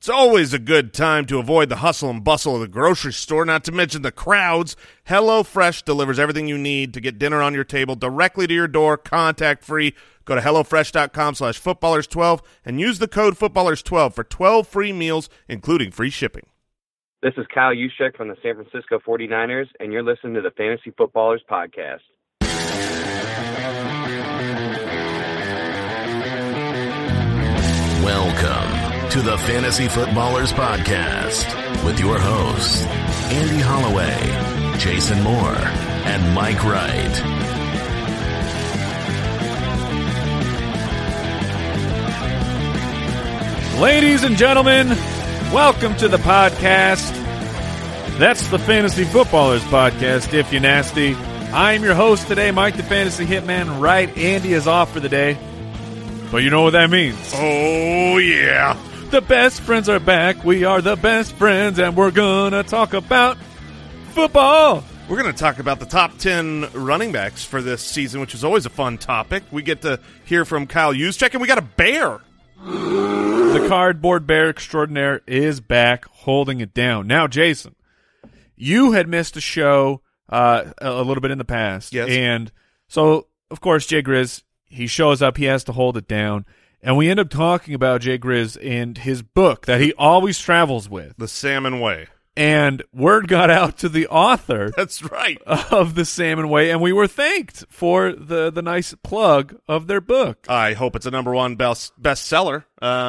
It's always a good time to avoid the hustle and bustle of the grocery store, not to mention the crowds. HelloFresh delivers everything you need to get dinner on your table directly to your door, contact-free. Go to HelloFresh.com/footballers12 and use the code footballers12 for 12 free meals, including free shipping. This is Kyle Juszczyk from the San Francisco 49ers, and you're listening to the Fantasy Footballers Podcast. Welcome to the Fantasy Footballers Podcast with your hosts, Andy Holloway, Jason Moore, and Mike Wright. Ladies and gentlemen, welcome to the podcast. That's the Fantasy Footballers Podcast, if you're nasty. I am your host today, Mike the Fantasy Hitman Wright. Andy is off for the day, but you know what that means. Oh, yeah. The best friends are back. We are the best friends, and we're going to talk about football. We're going to talk about the top 10 running backs for this season, which is always a fun topic. We get to hear from Kyle Juszczyk, and we got a bear. The cardboard bear extraordinaire is back, holding it down. Now, Jason, you had missed a show a little bit in the past. Yes. And so, of course, Jay Grizz, he shows up, he has to hold it down. And we end up talking about Jay Grizz and his book that he always travels with. The Salmon Way. And word got out to the author. That's right. Of The Salmon Way, and we were thanked for the nice plug of their book. I hope it's a number one bestseller.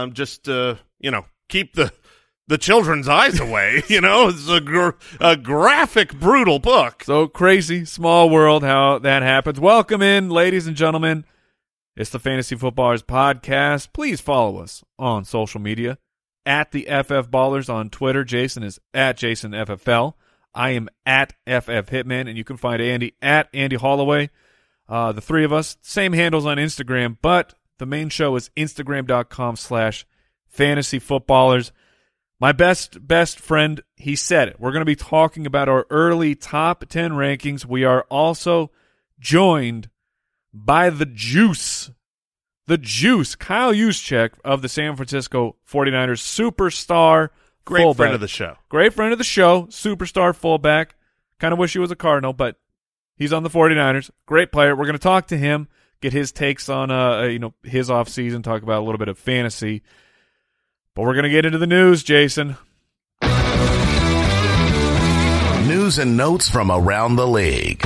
Keep the children's eyes away. It's a graphic, brutal book. So crazy, small world how that happens. Welcome in, ladies and gentlemen. It's the Fantasy Footballers Podcast. Please follow us on social media. At the FF Ballers on Twitter. Jason is at JasonFFL. I am at FF Hitman, and you can find Andy at Andy Holloway. The three of us, same handles on Instagram, but the main show is Instagram.com/fantasyfootballers. My best friend, he said it. We're going to be talking about our early top 10 rankings. We are also joined by the Juice, Kyle Juszczyk of the San Francisco 49ers, superstar Great fullback. friend of the show. Great friend of the show, superstar fullback. Kind of wish he was a Cardinal, but he's on the 49ers. Great player. We're going to talk to him, get his takes on his offseason, talk about a little bit of fantasy. But we're going to get into the news, Jason. News and notes from around the league.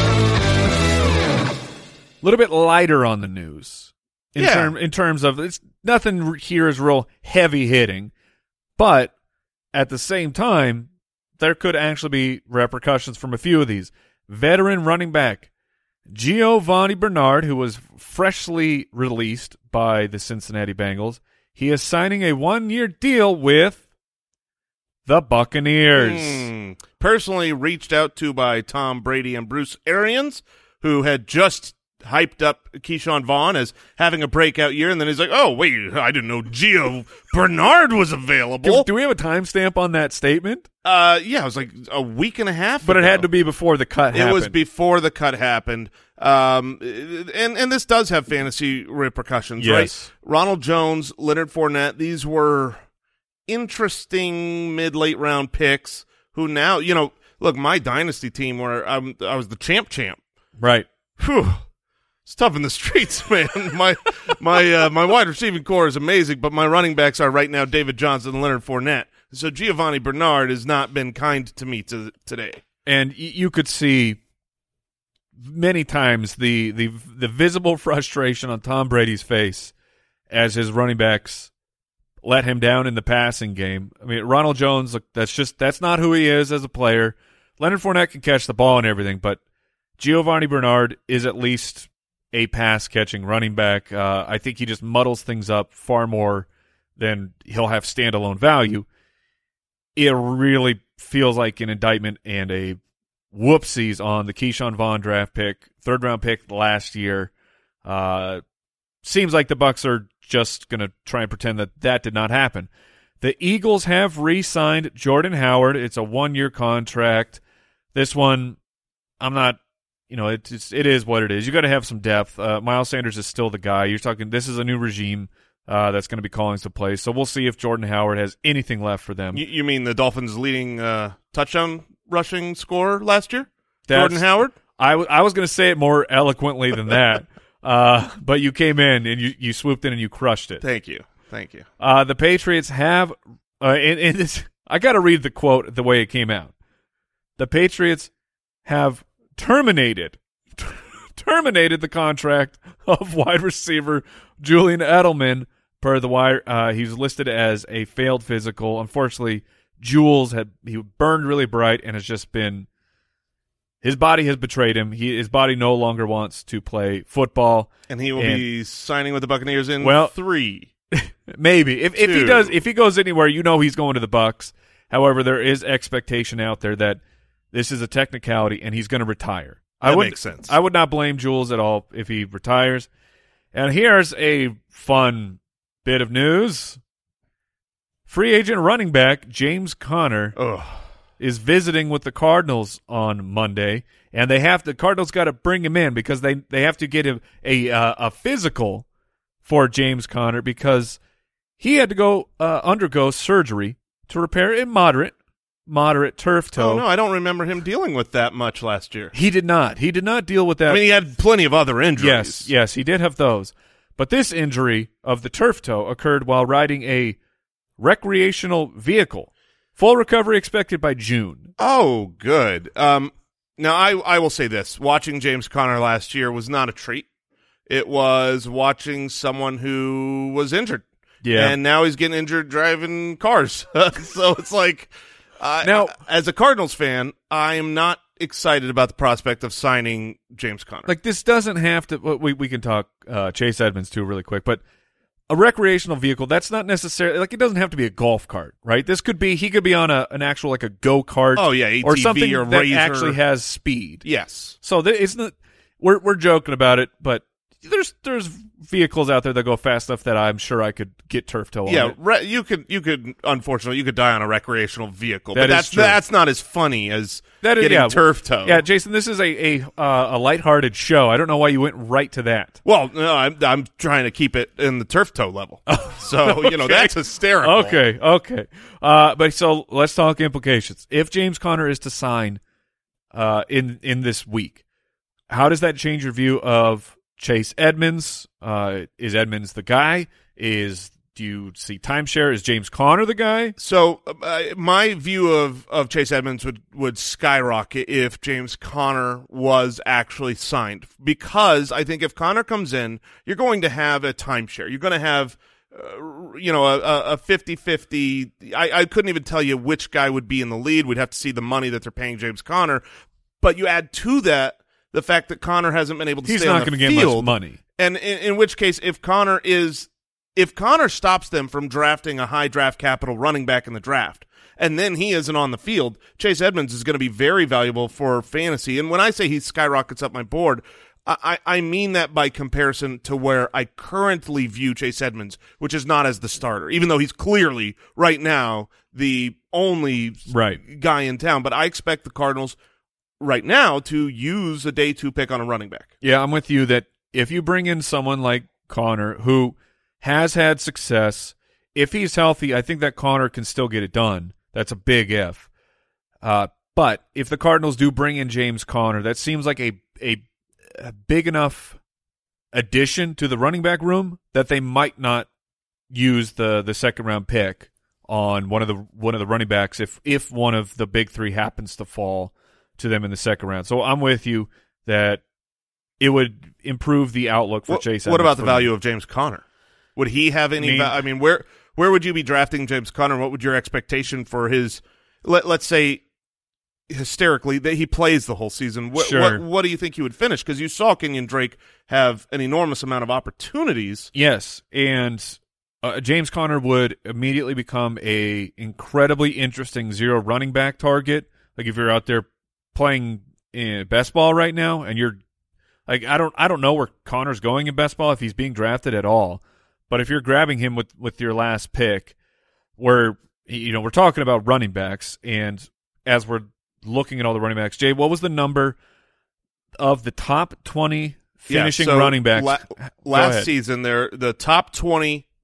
A little bit lighter on the news in terms of it's nothing here is real heavy hitting, but at the same time, there could actually be repercussions from a few of these. Veteran running back Giovanni Bernard, who was freshly released by the Cincinnati Bengals, he is signing a 1-year deal with the Buccaneers. Personally reached out to by Tom Brady and Bruce Arians, who had just hyped up Keyshawn Vaughn as having a breakout year, and then he's like, oh, wait, I didn't know Gio Bernard was available. Do we have a timestamp on that statement? Yeah, it was like a week and a half But ago. it had to be before the cut happened. It was before the cut happened. And this does have fantasy repercussions, yes. Right? Ronald Jones, Leonard Fournette, these were interesting mid-late round picks who now, look, my dynasty team where I was the champ. Right. Whew. It's tough in the streets, man. My wide receiving core is amazing, but my running backs are right now David Johnson and Leonard Fournette. So Giovanni Bernard has not been kind to me today. And you could see many times the visible frustration on Tom Brady's face as his running backs let him down in the passing game. I mean, Ronald Jones, look, that's not who he is as a player. Leonard Fournette can catch the ball and everything, but Giovanni Bernard is at least a pass-catching running back. I think he just muddles things up far more than he'll have standalone value. It really feels like an indictment and a whoopsies on the Keyshawn Vaughn draft pick, third-round pick last year. Seems like the Bucs are just going to try and pretend that did not happen. The Eagles have re-signed Jordan Howard. It's a 1-year contract. This one, I'm not it is what it is. You got to have some depth. Miles Sanders is still the guy. You're talking. This is a new regime. that's going to be calling some plays. So we'll see if Jordan Howard has anything left for them. You mean the Dolphins' leading touchdown rushing scorer last year? Jordan Howard? I was going to say it more eloquently than that, but you came in and you swooped in and you crushed it. Thank you. The Patriots have in this. I got to read the quote the way it came out. The Patriots have terminated the contract of wide receiver Julian Edelman per the wire. He's listed as a failed physical. Unfortunately, Jules he burned really bright and has just been. His body has betrayed him. His body no longer wants to play football, and he will be signing with the Buccaneers in 3. Maybe if he goes anywhere, he's going to the Bucs. However, there is expectation out there that this is a technicality and he's going to retire. That makes sense. I would not blame Jules at all if he retires. And here's a fun bit of news: free agent running back James Conner is visiting with the Cardinals on Monday, and the Cardinals got to bring him in because they have to get him a physical for James Conner because he had to go undergo surgery to repair a moderate turf toe. Oh, no, I don't remember him dealing with that much last year. He did not. He did not deal with that. I mean, he had plenty of other injuries. Yes, he did have those. But this injury of the turf toe occurred while riding a recreational vehicle. Full recovery expected by June. Oh, good. Now, I will say this. Watching James Conner last year was not a treat. It was watching someone who was injured. Yeah. And now he's getting injured driving cars. So it's like, now, as a Cardinals fan, I am not excited about the prospect of signing James Conner. Like, this doesn't have to, we can talk Chase Edmonds too really quick, but a recreational vehicle, that's not necessarily, like, it doesn't have to be a golf cart, right? He could be on an actual, like a go-kart. Oh, yeah, ATV or something or that Razor. actually has speed. Yes. So it's not, we're joking about it, but there's vehicles out there that go fast enough that I'm sure I could get turf toe on it. You could unfortunately, you could die on a recreational vehicle, but that's not as funny as getting turf toe. Yeah, Jason, this is a lighthearted show. I don't know why you went right to that. Well, no, I'm trying to keep it in the turf toe level. So, okay. That's hysterical. Okay. But so let's talk implications. If James Conner is to sign in this week, how does that change your view of Chase Edmonds? Is Edmonds the guy? Do you see timeshare? Is James Conner the guy? So my view of Chase Edmonds would skyrocket if James Conner was actually signed, because I think if Conner comes in, you're going to have a timeshare. You're going to have a 50-50. I couldn't even tell you which guy would be in the lead. We'd have to see the money that they're paying James Conner. But you add to that the fact that Conner hasn't been able to stay on the field. He's not going to get much money. And in which case, if Conner stops them from drafting a high draft capital running back in the draft, and then he isn't on the field, Chase Edmonds is going to be very valuable for fantasy. And when I say he skyrockets up my board, I mean that by comparison to where I currently view Chase Edmonds, which is not as the starter, even though he's clearly right now the only guy in town. But I expect the Cardinals right now to use a day 2 pick on a running back. Yeah, I'm with you that if you bring in someone like Conner who has had success, if he's healthy, I think that Conner can still get it done. That's a big if. But if the Cardinals do bring in James Conner, that seems like a big enough addition to the running back room that they might not use the second round pick on one of the running backs if one of the big 3 happens to fall to them in the second round. So I'm with you that it would improve the outlook for Chase Edmonds. What about the value of James Conner? Would he have any I mean, where would you be drafting James Conner? What would your expectation for his, let's say, hysterically, that he plays the whole season? Sure. What do you think he would finish? Because you saw Kenyon Drake have an enormous amount of opportunities. Yes, and James Conner would immediately become a incredibly interesting zero running back target. Like if you're out there playing in best ball right now, and you're like, I don't know where Connor's going in best ball if he's being drafted at all. But if you're grabbing him with your last pick, we're talking about running backs, and as we're looking at all the running backs, Jay, what was the number of the top 20 finishing running backs? Last season, the top 20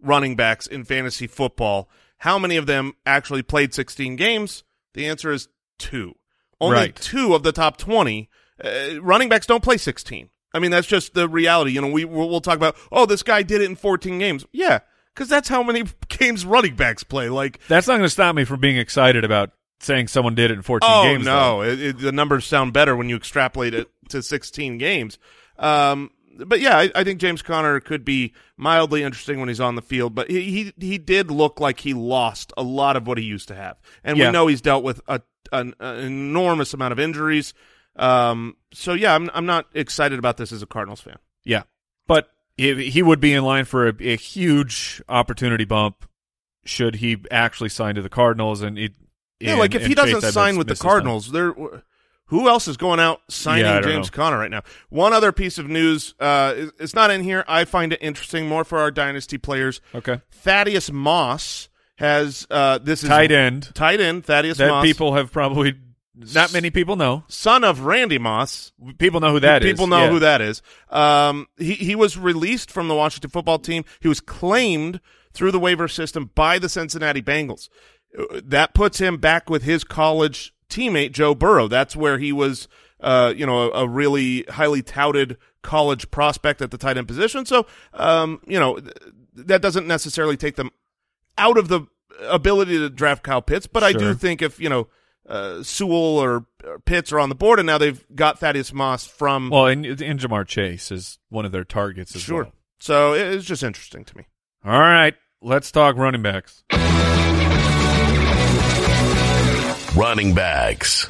running backs in fantasy football. How many of them actually played 16 games? The answer is 2. Only 2 of the top 20 running backs don't play 16. I mean, that's just the reality. We'll talk about, this guy did it in 14 games. Yeah, because that's how many games running backs play. Like, that's not going to stop me from being excited about saying someone did it in 14 games. Oh, no. The numbers sound better when you extrapolate it to 16 games. But yeah, I think James Conner could be mildly interesting when he's on the field, but he did look like he lost a lot of what he used to have. And we know he's dealt with an enormous amount of injuries. So yeah, I'm not excited about this as a Cardinals fan. Yeah, but he would be in line for a huge opportunity bump should he actually sign to the Cardinals. And if he doesn't sign with the Cardinals, who else is going out signing James Conner right now? One other piece of news, it's not in here. I find it interesting more for our dynasty players. Okay, Thaddeus Moss has this is tight end Thaddeus that Moss. People have probably. Not many people know. Son of Randy Moss. People know who that is. People know who that is. He was released from the Washington football team. He was claimed through the waiver system by the Cincinnati Bengals. That puts him back with his college teammate, Joe Burrow. That's where he was, a really highly touted college prospect at the tight end position. So, that doesn't necessarily take them out of the ability to draft Kyle Pitts. But I do think if, Sewell or Pitts are on the board, and now they've got Thaddeus Moss from. Well, and Jamar Chase is one of their targets as well. So it's just interesting to me. All right, let's talk running backs. Running backs.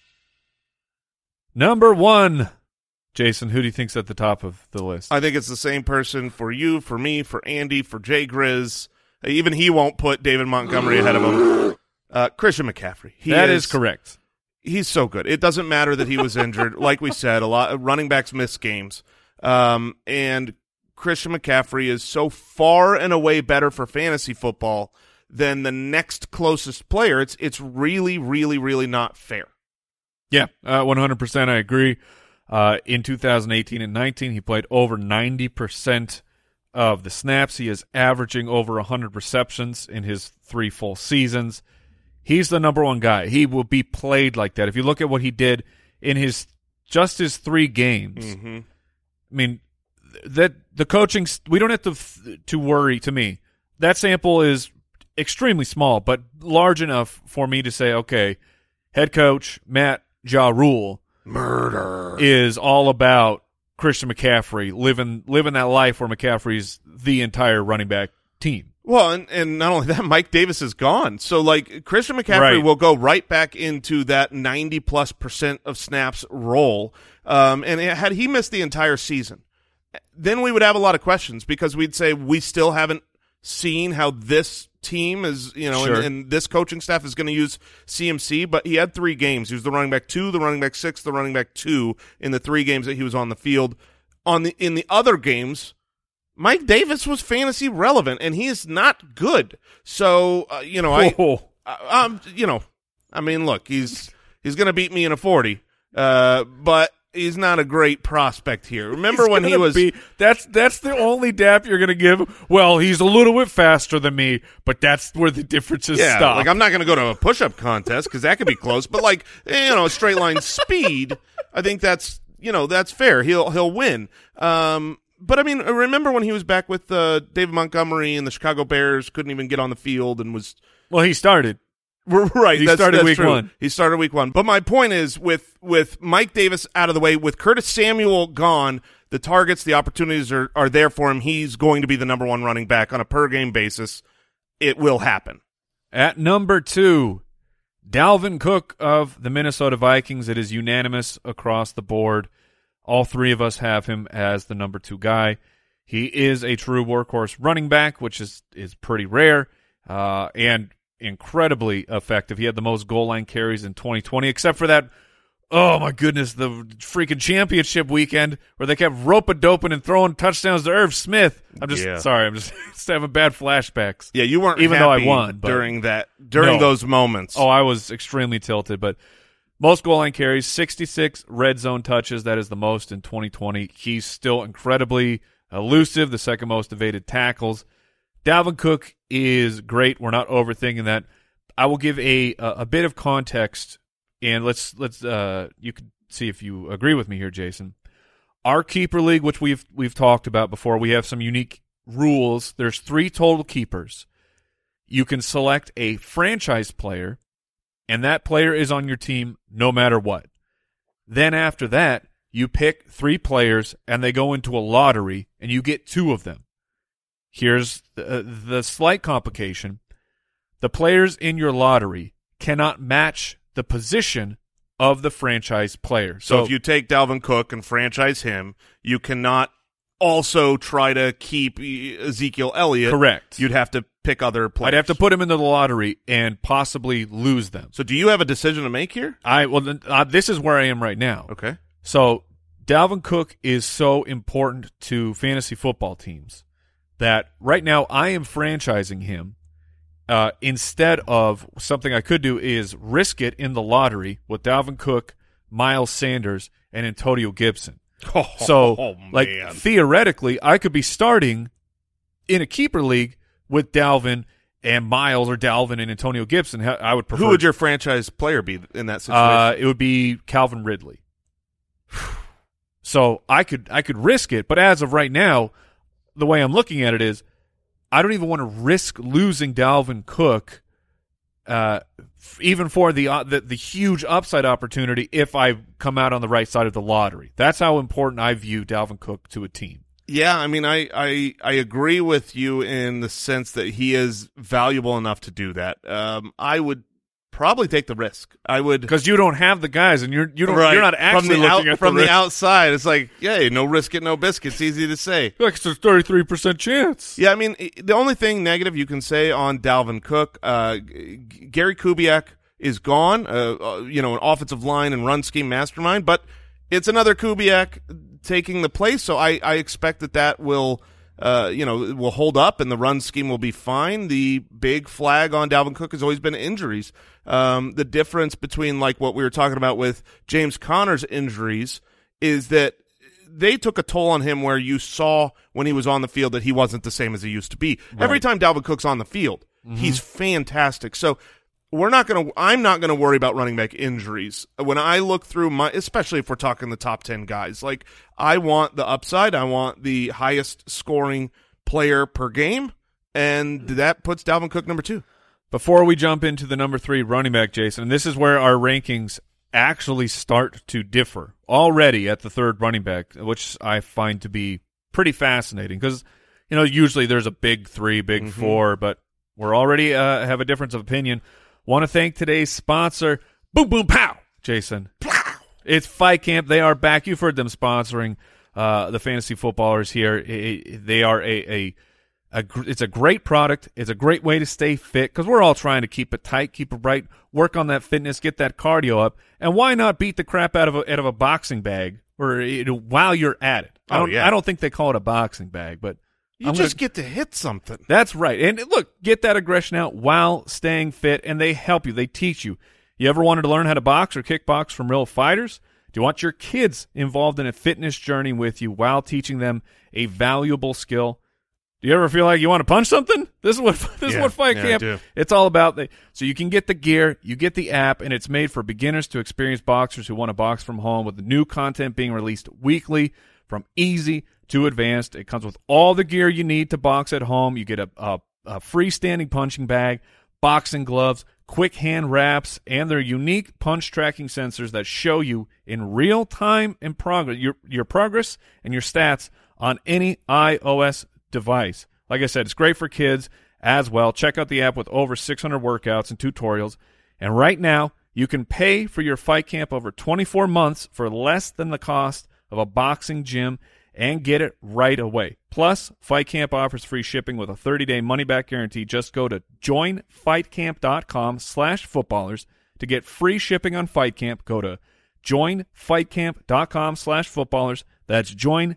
Number 1, Jason. Who do you think's at the top of the list? I think it's the same person for you, for me, for Andy, for Jay Grizz. Even he won't put David Montgomery ahead of him. Christian McCaffrey. That is correct. He's so good. It doesn't matter that he was injured. Like we said, a lot of running backs miss games. And Christian McCaffrey is so far and away better for fantasy football than the next closest player. It's really, really, really not fair. Yeah, 100% I agree. In 2018 and 19, he played over 90% of the snaps. He is averaging over 100 receptions in his 3 full seasons. He's the number 1 guy. He will be played like that. If you look at what he did in his 3 games, I mean, that the coaching, we don't have to worry. To me, that sample is extremely small, but large enough for me to say, okay, head coach Matt Ja Rule is all about Christian McCaffrey living that life where McCaffrey's the entire running back team. Well, and not only that, Mike Davis is gone. So, Christian McCaffrey will go right back into that 90+% of snaps role. And had he missed the entire season, then we would have a lot of questions because we'd say we still haven't seen how this team is, and this coaching staff is going to use CMC. But he had 3 games. He was the running back 2, the running back 6, the running back 2 in the 3 games that he was on the field. In the other games, Mike Davis was fantasy relevant, and he is not good. So, look, he's going to beat me in a 40, but he's not a great prospect here. Remember when he was that's the only dap you're going to give. Well, he's a little bit faster than me, but that's where the differences stop. I'm not going to go to a push-up contest because that could be close, but a straight line speed, I think that's fair. He'll win. But I mean, remember when he was back with David Montgomery and the Chicago Bears, couldn't even get on the field and was. Well, he started. Right. He started week 1. He started week 1. But my point is, with Mike Davis out of the way, with Curtis Samuel gone, the targets, the opportunities are there for him. He's going to be the number 1 running back on a per-game basis. It will happen. At number 2, Dalvin Cook of the Minnesota Vikings. It is unanimous across the board. All 3 of us have him as the number 2 guy. He is a true workhorse running back, which is pretty rare, and incredibly effective. He had the most goal line carries in 2020, except for that, oh my goodness, the freaking championship weekend where they kept rope-a-doping and throwing touchdowns to Irv Smith. Sorry, I'm just having bad flashbacks. Yeah, you weren't even happy though I won during those moments. Oh, I was extremely tilted, but most goal line carries, 66 red zone touches. That is the most in 2020. He's still incredibly elusive, the second most evaded tackles. Dalvin Cook is great. We're not overthinking that. I will give a bit of context, and let's you can see if you agree with me here, Jason. Our keeper league, which we've talked about before, we have some unique rules. There's 3 total keepers. You can select a franchise player, and that player is on your team no matter what. Then after that, you pick 3 players, and they go into a lottery, and you get 2 of them. Here's the slight complication. The players in your lottery cannot match the position of the franchise player. So if you take Dalvin Cook and franchise him, you cannot also try to keep Ezekiel Elliott. Correct. You'd have to pick other players. I'd have to put him into the lottery and possibly lose them. So do you have a decision to make here? This is where I am right now. Okay. So Dalvin Cook is so important to fantasy football teams that right now I am franchising him. Instead of something I could do is risk it in the lottery with Dalvin Cook, Miles Sanders, and Antonio Gibson. Theoretically, I could be starting in a keeper league with Dalvin and Miles, or Dalvin and Antonio Gibson. I would prefer. Who would your franchise player be in that situation? It would be Calvin Ridley. So I could risk it, but as of right now, the way I'm looking at it is, I don't even want to risk losing Dalvin Cook, even for the huge upside opportunity if I come out on the right side of the lottery. That's how important I view Dalvin Cook to a team. Yeah, I mean, I agree with you in the sense that he is valuable enough to do that. I would probably take the risk. I would, because you don't have the guys, and you're right. You're not actually looking at from the the outside. It's like, yay, no risk it, no biscuits. Easy to say. Like it's a 33% chance. Yeah, I mean, the only thing negative you can say on Dalvin Cook, Gary Kubiak is gone. An offensive line and run scheme mastermind, but it's another Kubiak taking the place. So I expect that will. It will hold up and the run scheme will be fine. The big flag on Dalvin Cook has always been injuries. The difference between like what we were talking about with James Conner's injuries is that they took a toll on him where you saw when he was on the field that he wasn't the same as he used to be. Right. Every time Dalvin Cook's on the field, he's fantastic. So I'm not gonna worry about running back injuries. When I look through especially if we're talking the top 10 guys, like I want the upside, I want the highest scoring player per game, and that puts Dalvin Cook number 2. Before we jump into the number 3 running back, Jason, and this is where our rankings actually start to differ already at the 3rd running back, which I find to be pretty fascinating because usually there's a big 3, big 4, but we're already have a difference of opinion. Want to thank today's sponsor, Boom Boom Pow, Jason. Pow! It's Fight Camp. They are back. You've heard them sponsoring the fantasy footballers here. They are it's a great product. It's a great way to stay fit because we're all trying to keep it tight, keep it right, work on that fitness, get that cardio up, and why not beat the crap out of a boxing bag while you're at it? I don't think they call it a boxing bag, but you just get to hit something. That's right. And look, get that aggression out while staying fit, and they help you. They teach you. You ever wanted to learn how to box or kickbox from real fighters? Do you want your kids involved in a fitness journey with you while teaching them a valuable skill? Do you ever feel like you want to punch something? This is what Fight Camp. It's all about. So you can get the gear, you get the app, and it's made for beginners to experienced boxers who want to box from home, with the new content being released weekly from easy to advanced. It comes with all the gear you need to box at home. You get a freestanding punching bag, boxing gloves, quick hand wraps, and their unique punch tracking sensors that show you in real time and progress your progress and your stats on any iOS device. Like I said, it's great for kids as well. Check out the app with over 600 workouts and tutorials. And right now, you can pay for your Fight Camp over 24 months for less than the cost of a boxing gym and get it right away. Plus, Fight Camp offers free shipping with a 30-day money-back guarantee. Just go to joinfightcamp.com/footballers to get free shipping on Fight Camp. Go to joinfightcamp.com/footballers. That's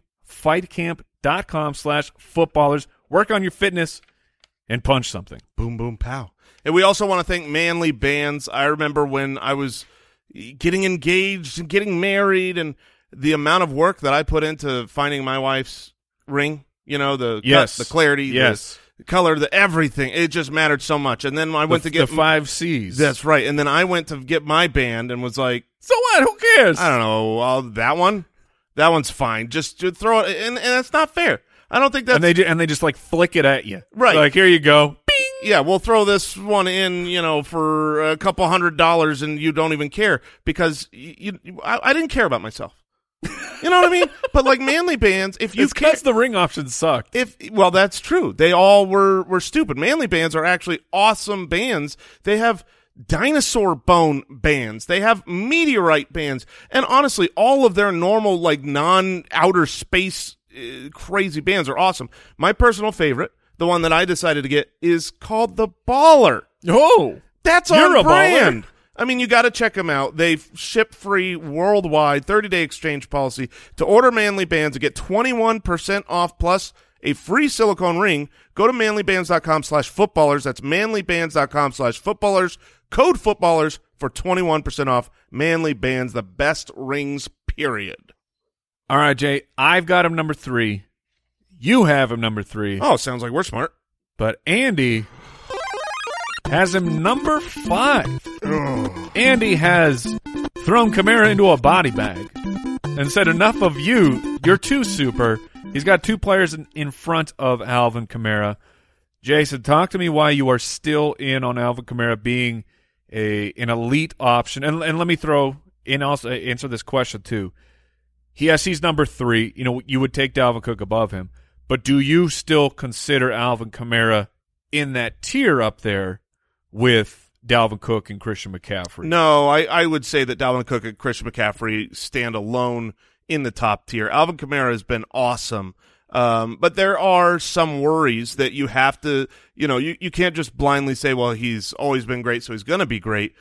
joinfightcamp.com/footballers. Work on your fitness and punch something. Boom, boom, pow. And we also want to thank Manly Bands. I remember when I was getting engaged and getting married and the amount of work that I put into finding my wife's ring, the clarity, color, the everything. It just mattered so much. And then I went to get the 5 C's. That's right. And then I went to get my band and was like, so what? Who cares? I don't know. That one? That one's fine. Just throw it. And that's not fair. I don't think that's... And they just like flick it at you. Right. Like, here you go. Bing! Yeah, we'll throw this one in, for a couple $100 and you don't even care because I didn't care about myself. You know what I mean? But like manly bands, if you because the ring options sucked. Well, that's true. They all were stupid. Manly bands are actually awesome bands. They have dinosaur bone bands. They have meteorite bands. And honestly, all of their normal like non-outer space crazy bands are awesome. My personal favorite, the one that I decided to get, is called the Baller. Oh, that's you're on brand. Baller. I mean, you got to check them out. They ship free worldwide, 30-day exchange policy. To order manly bands and get 21% off plus a free silicone ring, go to manlybands.com/footballers. That's manlybands.com/footballers. Code footballers for 21% off. Manly Bands, the best rings, period. All right, Jay, I've got him number 3. You have him number 3. Oh, sounds like we're smart. But Andy has him number 5. Andy has thrown Kamara into a body bag and said, enough of you. You're too super. He's got 2 players in front of Alvin Kamara. Jason, talk to me why you are still in on Alvin Kamara being an elite option. And let me throw in also answer this question too. Yes, he's number 3. You would take Dalvin Cook above him. But do you still consider Alvin Kamara in that tier up there with Dalvin Cook and Christian McCaffrey? No, I would say that Dalvin Cook and Christian McCaffrey stand alone in the top tier. Alvin Kamara has been awesome, but there are some worries that you have to, you can't just blindly say, well, he's always been great, so he's going to be great.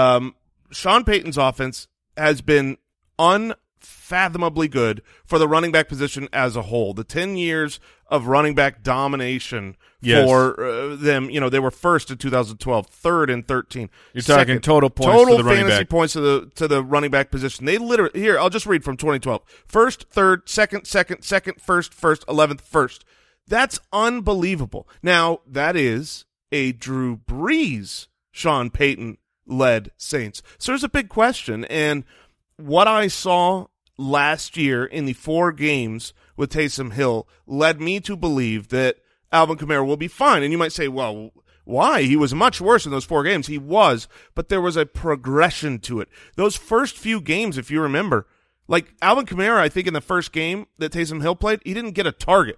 Sean Payton's offense has been unfathomably good for the running back position as a whole. The 10 years of running back domination for them, they were first in 2012, third in 13. You're talking total points to the running fantasy back. Points to the running back position. They literally, here, I'll just read from 2012. First, third, second, first, 11th, first. That's unbelievable. Now, that is a Drew Brees, Sean Payton-led Saints. So there's a big question, and what I saw last year in the 4 games with Taysom Hill led me to believe that Alvin Kamara will be fine. And you might say, well, why? He was much worse in those 4 games. He was, but there was a progression to it. Those first few games, if you remember, like Alvin Kamara, I think in the first game that Taysom Hill played, he didn't get a target.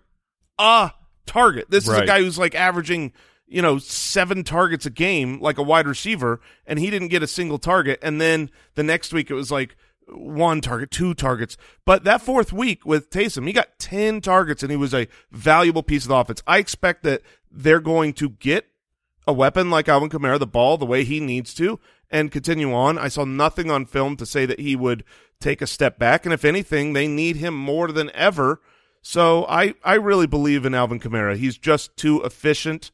This is a guy who's like averaging, 7 targets a game, like a wide receiver, and he didn't get a single target. And then the next week it was like 1 target, 2 targets. But that 4th week with Taysom, he got 10 targets, and he was a valuable piece of the offense. I expect that they're going to get a weapon like Alvin Kamara, the ball, the way he needs to, and continue on. I saw nothing on film to say that he would take a step back, and if anything, they need him more than ever. So I really believe in Alvin Kamara. He's just too efficient,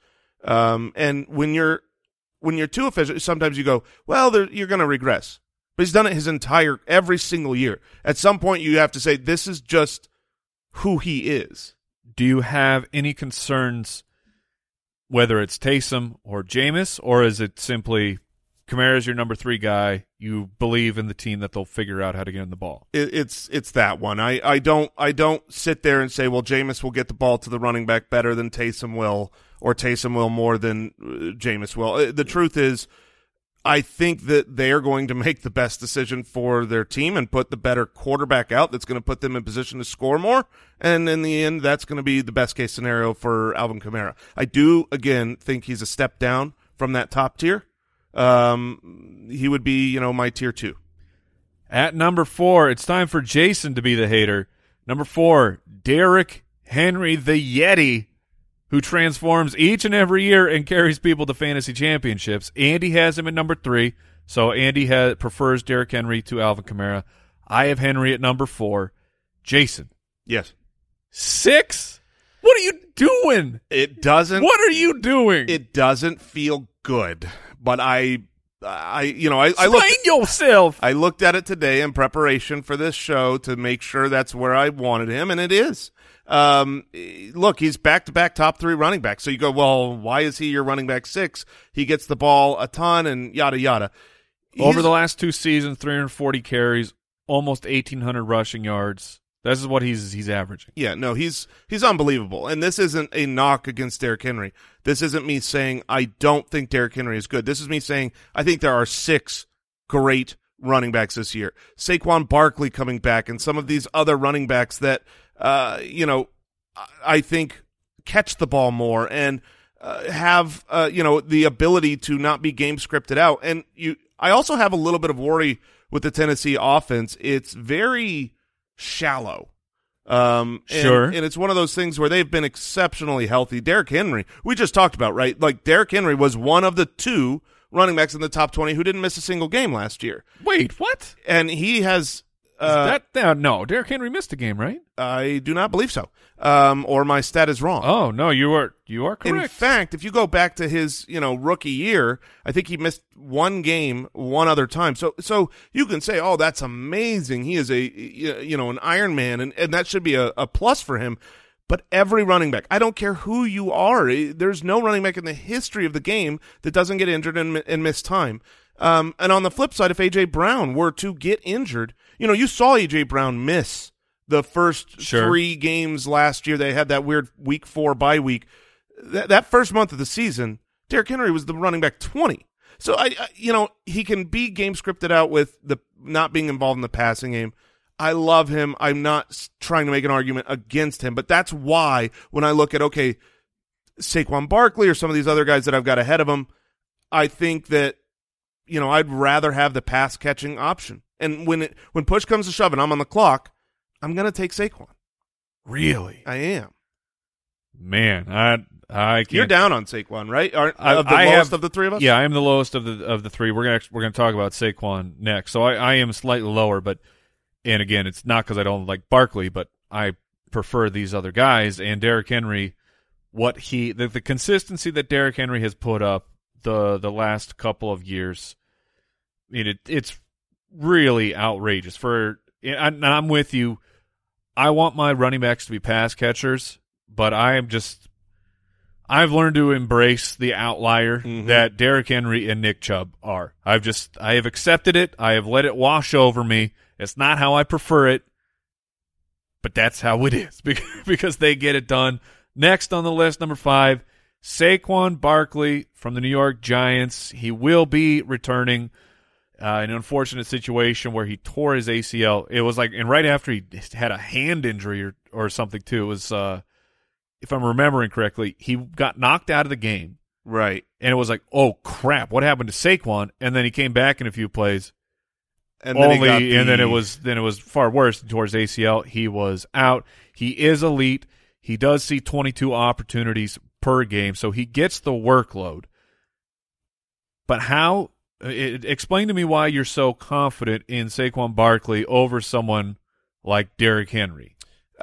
and when you're too efficient, sometimes you go, well, you're going to regress. But he's done it every single year. At some point, you have to say, this is just who he is. Do you have any concerns, whether it's Taysom or Jameis, or is it simply Kamara's your number 3 guy, you believe in the team that they'll figure out how to get him the ball? It's that one. I don't sit there and say, well, Jameis will get the ball to the running back better than Taysom will, or Taysom will more than Jameis will. The truth is, I think that they are going to make the best decision for their team and put the better quarterback out that's going to put them in position to score more. And in the end, that's going to be the best case scenario for Alvin Kamara. I do, again, think he's a step down from that top tier. He would be, my tier 2. At number 4, it's time for Jason to be the hater. Number 4, Derrick Henry, the Yeti, who transforms each and every year and carries people to fantasy championships. Andy has him at number 3, so Andy prefers Derrick Henry to Alvin Kamara. I have Henry at number 4. Jason. Yes. 6? What are you doing? It doesn't. What are you doing? It doesn't feel good, but I I Explain yourself. I looked at it today in preparation for this show to make sure that's where I wanted him, and it is. Look, he's back-to-back top 3 running back. So you go, well, why is he your running back 6? He gets the ball a ton and yada, yada. Over the last 2 seasons, 340 carries, almost 1,800 rushing yards. This is what he's averaging. Yeah, no, he's unbelievable. And this isn't a knock against Derrick Henry. This isn't me saying I don't think Derrick Henry is good. This is me saying I think there are 6 great running backs this year. Saquon Barkley coming back and some of these other running backs that, I think catch the ball more and have, the ability to not be game scripted out. And I also have a little bit of worry with the Tennessee offense. It's very shallow. Sure. And it's one of those things where they've been exceptionally healthy. Derrick Henry, we just talked about, right? Like Derrick Henry was one of the 2 running backs in the top 20 who didn't miss a single game last year. Wait, what? And he has no, Derrick Henry missed a game, right? I do not believe so. Or my stat is wrong. Oh, no, you are correct. In fact, if you go back to his, rookie year, I think he missed 1 game one other time. So you can say, oh, that's amazing. He is an Iron Man, and that should be a plus for him. But every running back, I don't care who you are, there's no running back in the history of the game that doesn't get injured and miss time. And on the flip side, if A.J. Brown were to get injured, you saw A.J. Brown miss the first 3 games last year. They had that weird week 4 bye week. That first month of the season, Derrick Henry was the running back 20. So, he can be game scripted out with the not being involved in the passing game. I love him. I'm not trying to make an argument against him, but that's why when I look at, okay, Saquon Barkley or some of these other guys that I've got ahead of him, I think that, I'd rather have the pass catching option. And when push comes to shove and I'm on the clock, I'm going to take Saquon. Really? I am. Man, I can't. You're down on Saquon, right? Of the 3 of us? Yeah, I am the lowest of the 3. We're gonna talk about Saquon next. So I am slightly lower, and again, it's not because I don't like Barkley, but I prefer these other guys. And Derrick Henry, the consistency that Derrick Henry has put up the last couple of years, it's really outrageous. And I'm with you. I want my running backs to be pass catchers, but I've learned to embrace the outlier that Derrick Henry and Nick Chubb are. I have accepted it. I have let it wash over me. It's not how I prefer it, but that's how it is because they get it done. Next on the list, number 5, Saquon Barkley from the New York Giants. He will be returning. An unfortunate situation where he tore his ACL. It was and right after he had a hand injury or something too. It was, if I'm remembering correctly, he got knocked out of the game. Right. And it was like, oh crap, what happened to Saquon? And then he came back in a few plays. And then it was far worse. He tore his ACL. He was out. He is elite. He does see 22 opportunities per game, so he gets the workload. But how? Explain to me why you're so confident in Saquon Barkley over someone like Derrick Henry.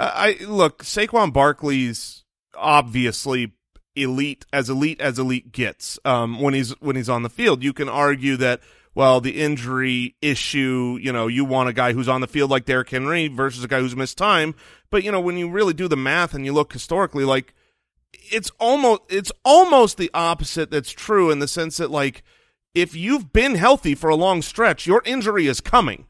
Saquon Barkley's obviously elite as elite gets. When he's on the field, you can argue that, well, the injury issue, you want a guy who's on the field like Derrick Henry versus a guy who's missed time. But, when you really do the math and you look historically, it's almost the opposite that's true in the sense that, if you've been healthy for a long stretch, your injury is coming.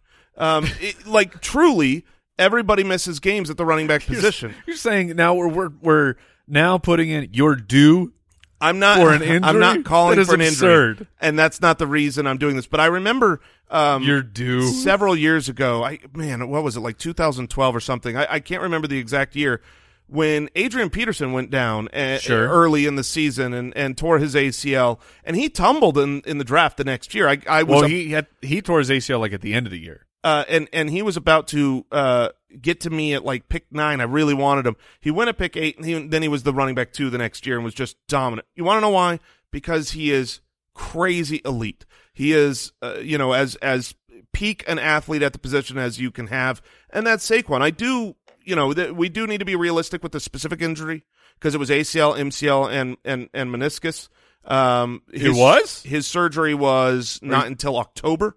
Truly, everybody misses games at the running back position. You're saying now we're now putting in your due. I'm not for an injury. I'm not calling that is for an absurd. Injury, and that's not the reason I'm doing this. But I remember you're due several years ago. What was it, 2012 or something? I can't remember the exact year. When Adrian Peterson went down early in the season and tore his ACL, and he tumbled in the draft the next year. He tore his ACL at the end of the year. And he was about to get to me at pick 9. I really wanted him. He went at pick 8, and then he was the running back 2 the next year and was just dominant. You want to know why? Because he is crazy elite. He is, as peak an athlete at the position as you can have, and that's Saquon. We do need to be realistic with the specific injury because it was ACL, MCL, and meniscus. His surgery was not until October.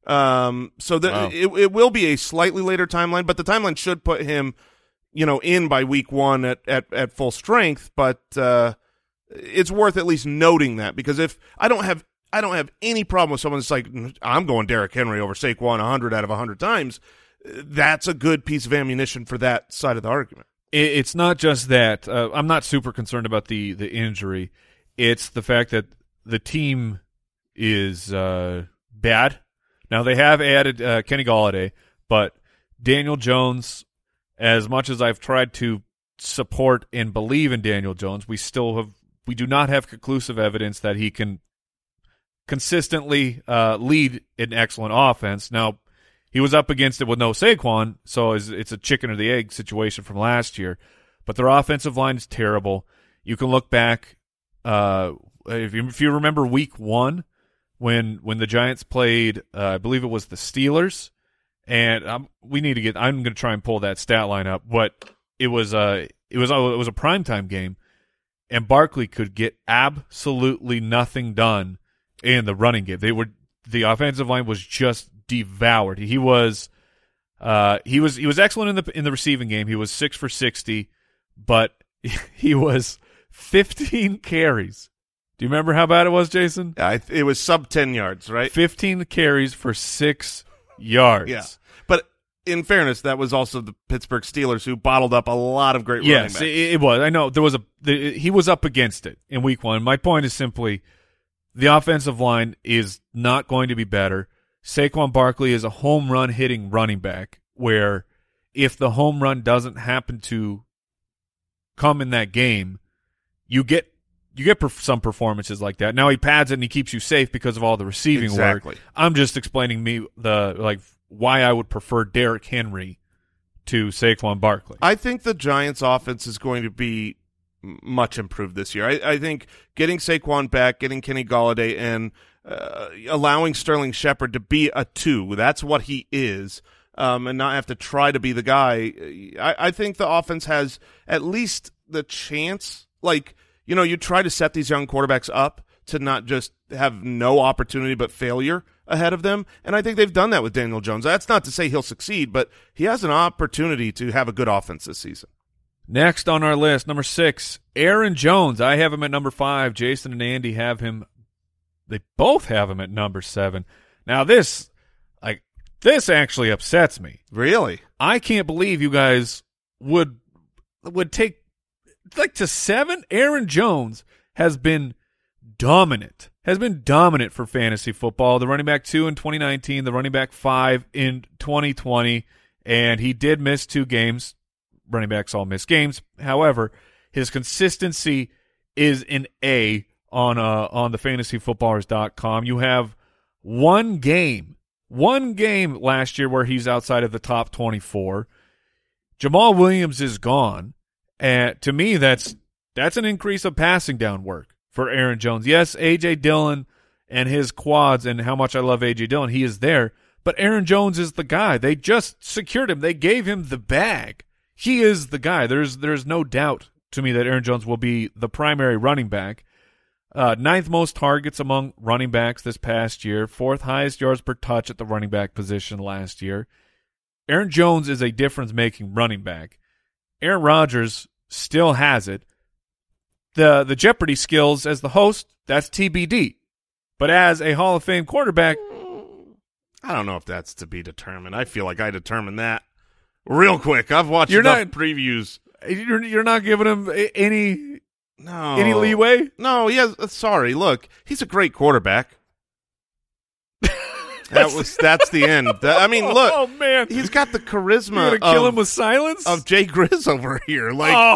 It will be a slightly later timeline, but the timeline should put him, in by week 1 at full strength. But it's worth at least noting that, because if I don't have any problem with someone that's like, I'm going Derrick Henry over Saquon 100 out of 100 times, that's a good piece of ammunition for that side of the argument. It's not just that. I'm not super concerned about the injury. It's the fact that the team is bad. Now, they have added Kenny Golladay, but Daniel Jones, as much as I've tried to support and believe in Daniel Jones, we do not have conclusive evidence that he can consistently lead an excellent offense. Now, he was up against it with no Saquon, so it's a chicken or the egg situation from last year. But their offensive line is terrible. You can look back, if you remember week 1, when the Giants played, I believe it was the Steelers, and I'm going to try and pull that stat line up, but it was a primetime game, and Barkley could get absolutely nothing done in the running game. The offensive line was just devoured. He was excellent in the receiving game. He was 6 for 60, but he was 15 carries. Do you remember how bad it was, Jason? It was sub 10 yards, right? 15 carries for 6 yards. Yeah, but in fairness, that was also the Pittsburgh Steelers, who bottled up a lot of great running backs. Yes, it was. I know he was up against it in week 1. My point is simply, the offensive line is not going to be better. Saquon Barkley is a home run hitting running back, where if the home run doesn't happen to come in that game, you get some performances like that. Now he pads it and he keeps you safe because of all the receiving work. I'm just explaining why I would prefer Derrick Henry to Saquon Barkley. I think the Giants' offense is going to be much improved this year. I think getting Saquon back, getting Kenny Golladay, and allowing Sterling Shepard to be a 2, that's what he is, and not have to try to be the guy. I think the offense has at least the chance, you try to set these young quarterbacks up to not just have no opportunity but failure ahead of them, and I think they've done that with Daniel Jones. That's not to say he'll succeed, but he has an opportunity to have a good offense this season. Next on our list, number 6, Aaron Jones. I have him at number 5. Jason and Andy have him. They both have him at number 7. Now this actually upsets me. Really? I can't believe you guys would take to 7. Aaron Jones has been dominant. For fantasy football. The running back 2 in 2019, the running back 5 in 2020, and he did miss 2 games. Running backs all miss games. However, his consistency is an A on the fantasyfootballers.com. You have one game last year where he's outside of the top 24. Jamal Williams is gone. And to me, that's an increase of passing down work for Aaron Jones. Yes, A.J. Dillon and his quads, and how much I love A.J. Dillon, he is there. But Aaron Jones is the guy. They just secured him. They gave him the bag. He is the guy. There's no doubt to me that Aaron Jones will be the primary running back. 9th most targets among running backs this past year. 4th highest yards per touch at the running back position last year. Aaron Jones is a difference-making running back. Aaron Rodgers still has it. The Jeopardy skills as the host, that's TBD. But as a Hall of Fame quarterback, I don't know if that's to be determined. I feel like I determined that real quick. I've watched enough previews. You're not giving him any leeway? No, sorry. Look, he's a great quarterback. That's the end. I mean, look. Oh man, he's got the charisma. You're gonna kill him with silence of Jay Grizz over here.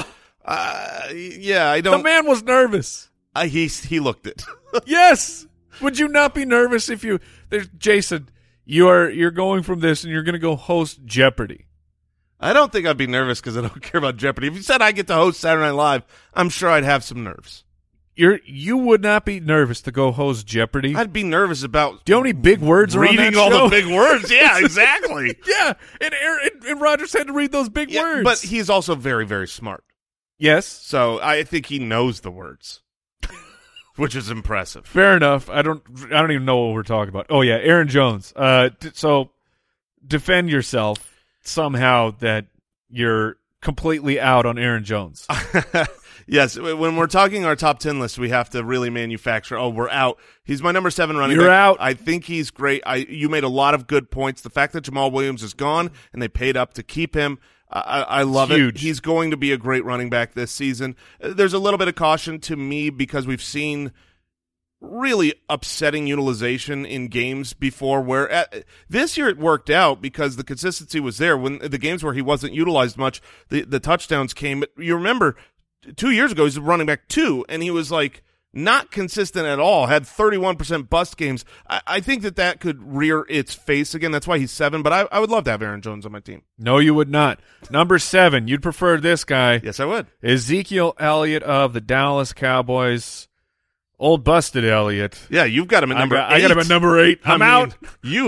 I don't. The man was nervous. He looked it. Yes. Would you not be nervous if there's Jason? You're going from this and you're going to go host Jeopardy. I don't think I'd be nervous because I don't care about Jeopardy. If you said I get to host Saturday Night Live, I'm sure I'd have some nerves. You would not be nervous to go host Jeopardy? I'd be nervous about. Do you know how many big words are on that reading all the big words? Yeah, exactly. Yeah, and Rodgers had to read those big words. But he's also very, very smart. Yes. So I think he knows the words. which is impressive. Fair enough. I don't even know what we're talking about. Oh yeah, Aaron Jones. So defend yourself somehow that you're completely out on Aaron Jones. Yes, when we're talking our top 10 list, we have to really manufacture, we're out. He's my number 7 running back. You're out. I think he's great. You made a lot of good points. The fact that Jamal Williams is gone and they paid up to keep him, I love it. Huge. He's going to be a great running back this season. There's a little bit of caution to me because we've seen really upsetting utilization in games before where this year it worked out because the consistency was there. When the games where he wasn't utilized much, the touchdowns came. You remember 2 years ago, he's running back 2, and he was like not consistent at all, had 31% bust games. I think that could rear its face again. That's why he's 7, but I would love to have Aaron Jones on my team. No, you would not. Number 7, you'd prefer this guy. Yes, I would. Ezekiel Elliott of the Dallas Cowboys. Old busted Elliott. Yeah, you've got him at number 8. I got him at number 8. I'm out.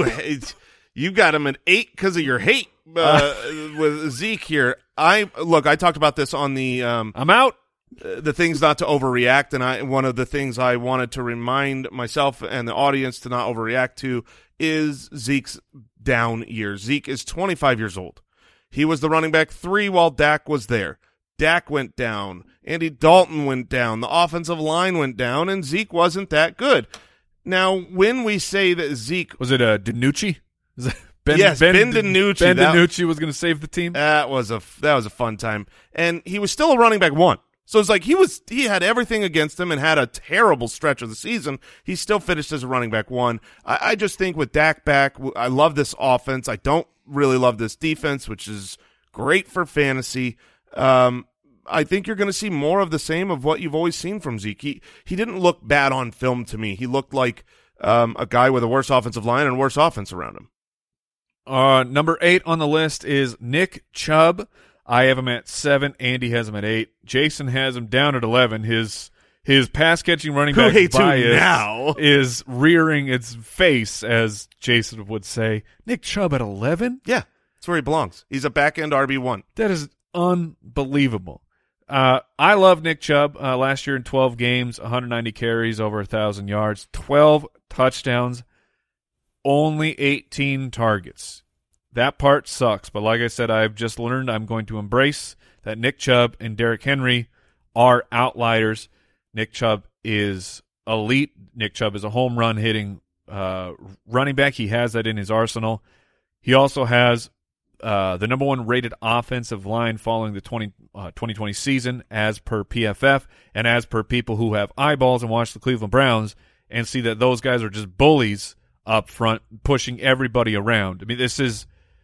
You got him at 8 because of your hate with Zeke here. I talked about this on the I'm out. The things not to overreact, and one of the things I wanted to remind myself and the audience to not overreact to is Zeke's down years. Zeke is 25 years old. He was the running back 3 while Dak was there. Dak went down. Andy Dalton went down. The offensive line went down, and Zeke wasn't that good. Now, when we say that Zeke... Was it DiNucci? Ben DiNucci. Ben DiNucci was going to save the team? That was a fun time. And he was still a running back 1. So it's like he had everything against him and had a terrible stretch of the season. He still finished as a running back 1. I just think with Dak back, I love this offense. I don't really love this defense, which is great for fantasy. I think you're going to see more of the same of what you've always seen from Zeke. He didn't look bad on film to me. He looked like a guy with a worse offensive line and worse offense around him. Number 8 on the list is Nick Chubb. I have him at 7. Andy has him at 8. Jason has him down at 11. His pass-catching running back bias now is rearing its face, as Jason would say. Nick Chubb at 11? Yeah, that's where he belongs. He's a back-end RB1. That is unbelievable. I love Nick Chubb. Last year in 12 games, 190 carries, over 1,000 yards, 12 touchdowns, only 18 targets. That part sucks, but like I said, I've just learned I'm going to embrace that Nick Chubb and Derrick Henry are outliers. Nick Chubb is elite. Nick Chubb is a home run hitting running back. He has that in his arsenal. He also has the number 1 rated offensive line following the 2020 season as per PFF and as per people who have eyeballs and watch the Cleveland Browns and see that those guys are just bullies up front, pushing everybody around. I mean, this is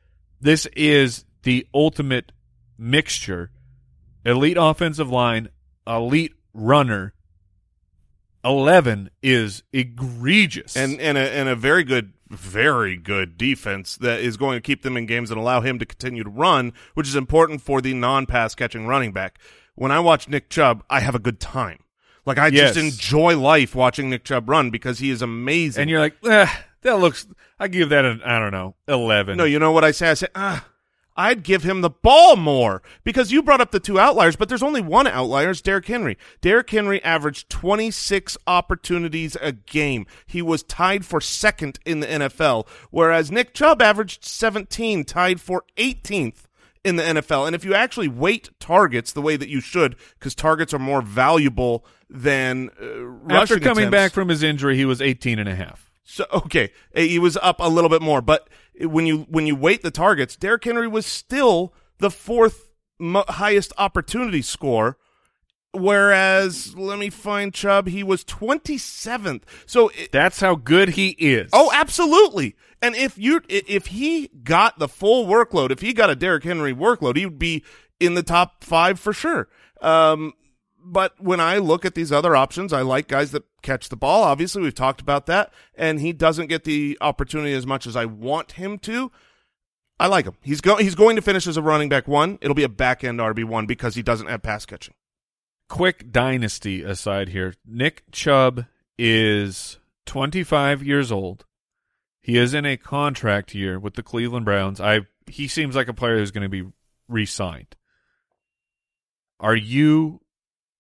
the ultimate mixture. Elite offensive line, elite runner. 11 is egregious. And a very good defense that is going to keep them in games and allow him to continue to run, which is important for the non-pass catching running back. When I watch Nick Chubb, I have a good time. Like, I just enjoy life watching Nick Chubb run because he is amazing. And you're like, I give that I don't know, 11. No, you know what I say? I say, I'd give him the ball more because you brought up the 2 outliers, but there's only one outlier. It's Derrick Henry. Derrick Henry averaged 26 opportunities a game. He was tied for 2nd in the NFL, whereas Nick Chubb averaged 17, tied for 18th in the NFL. And if you actually weight targets the way that you should, because targets are more valuable than rushing After coming attempts. back from his injury, he was 18.5. So okay, he was up a little bit more, but when you weight the targets, Derrick Henry was still the 4th highest opportunity score, whereas let me find Chubb, he was 27th. So that's how good he is. Oh, absolutely. And if he got the full workload, if he got a Derrick Henry workload, he would be in the top 5 for sure. But when I look at these other options, I like guys that catch the ball. Obviously, we've talked about that, and he doesn't get the opportunity as much as I want him to. I like him. He's going to finish as a running back 1. It'll be a back-end RB1 because he doesn't have pass catching. Quick dynasty aside here. Nick Chubb is 25 years old. He is in a contract year with the Cleveland Browns. He seems like a player who's going to be re-signed. Are you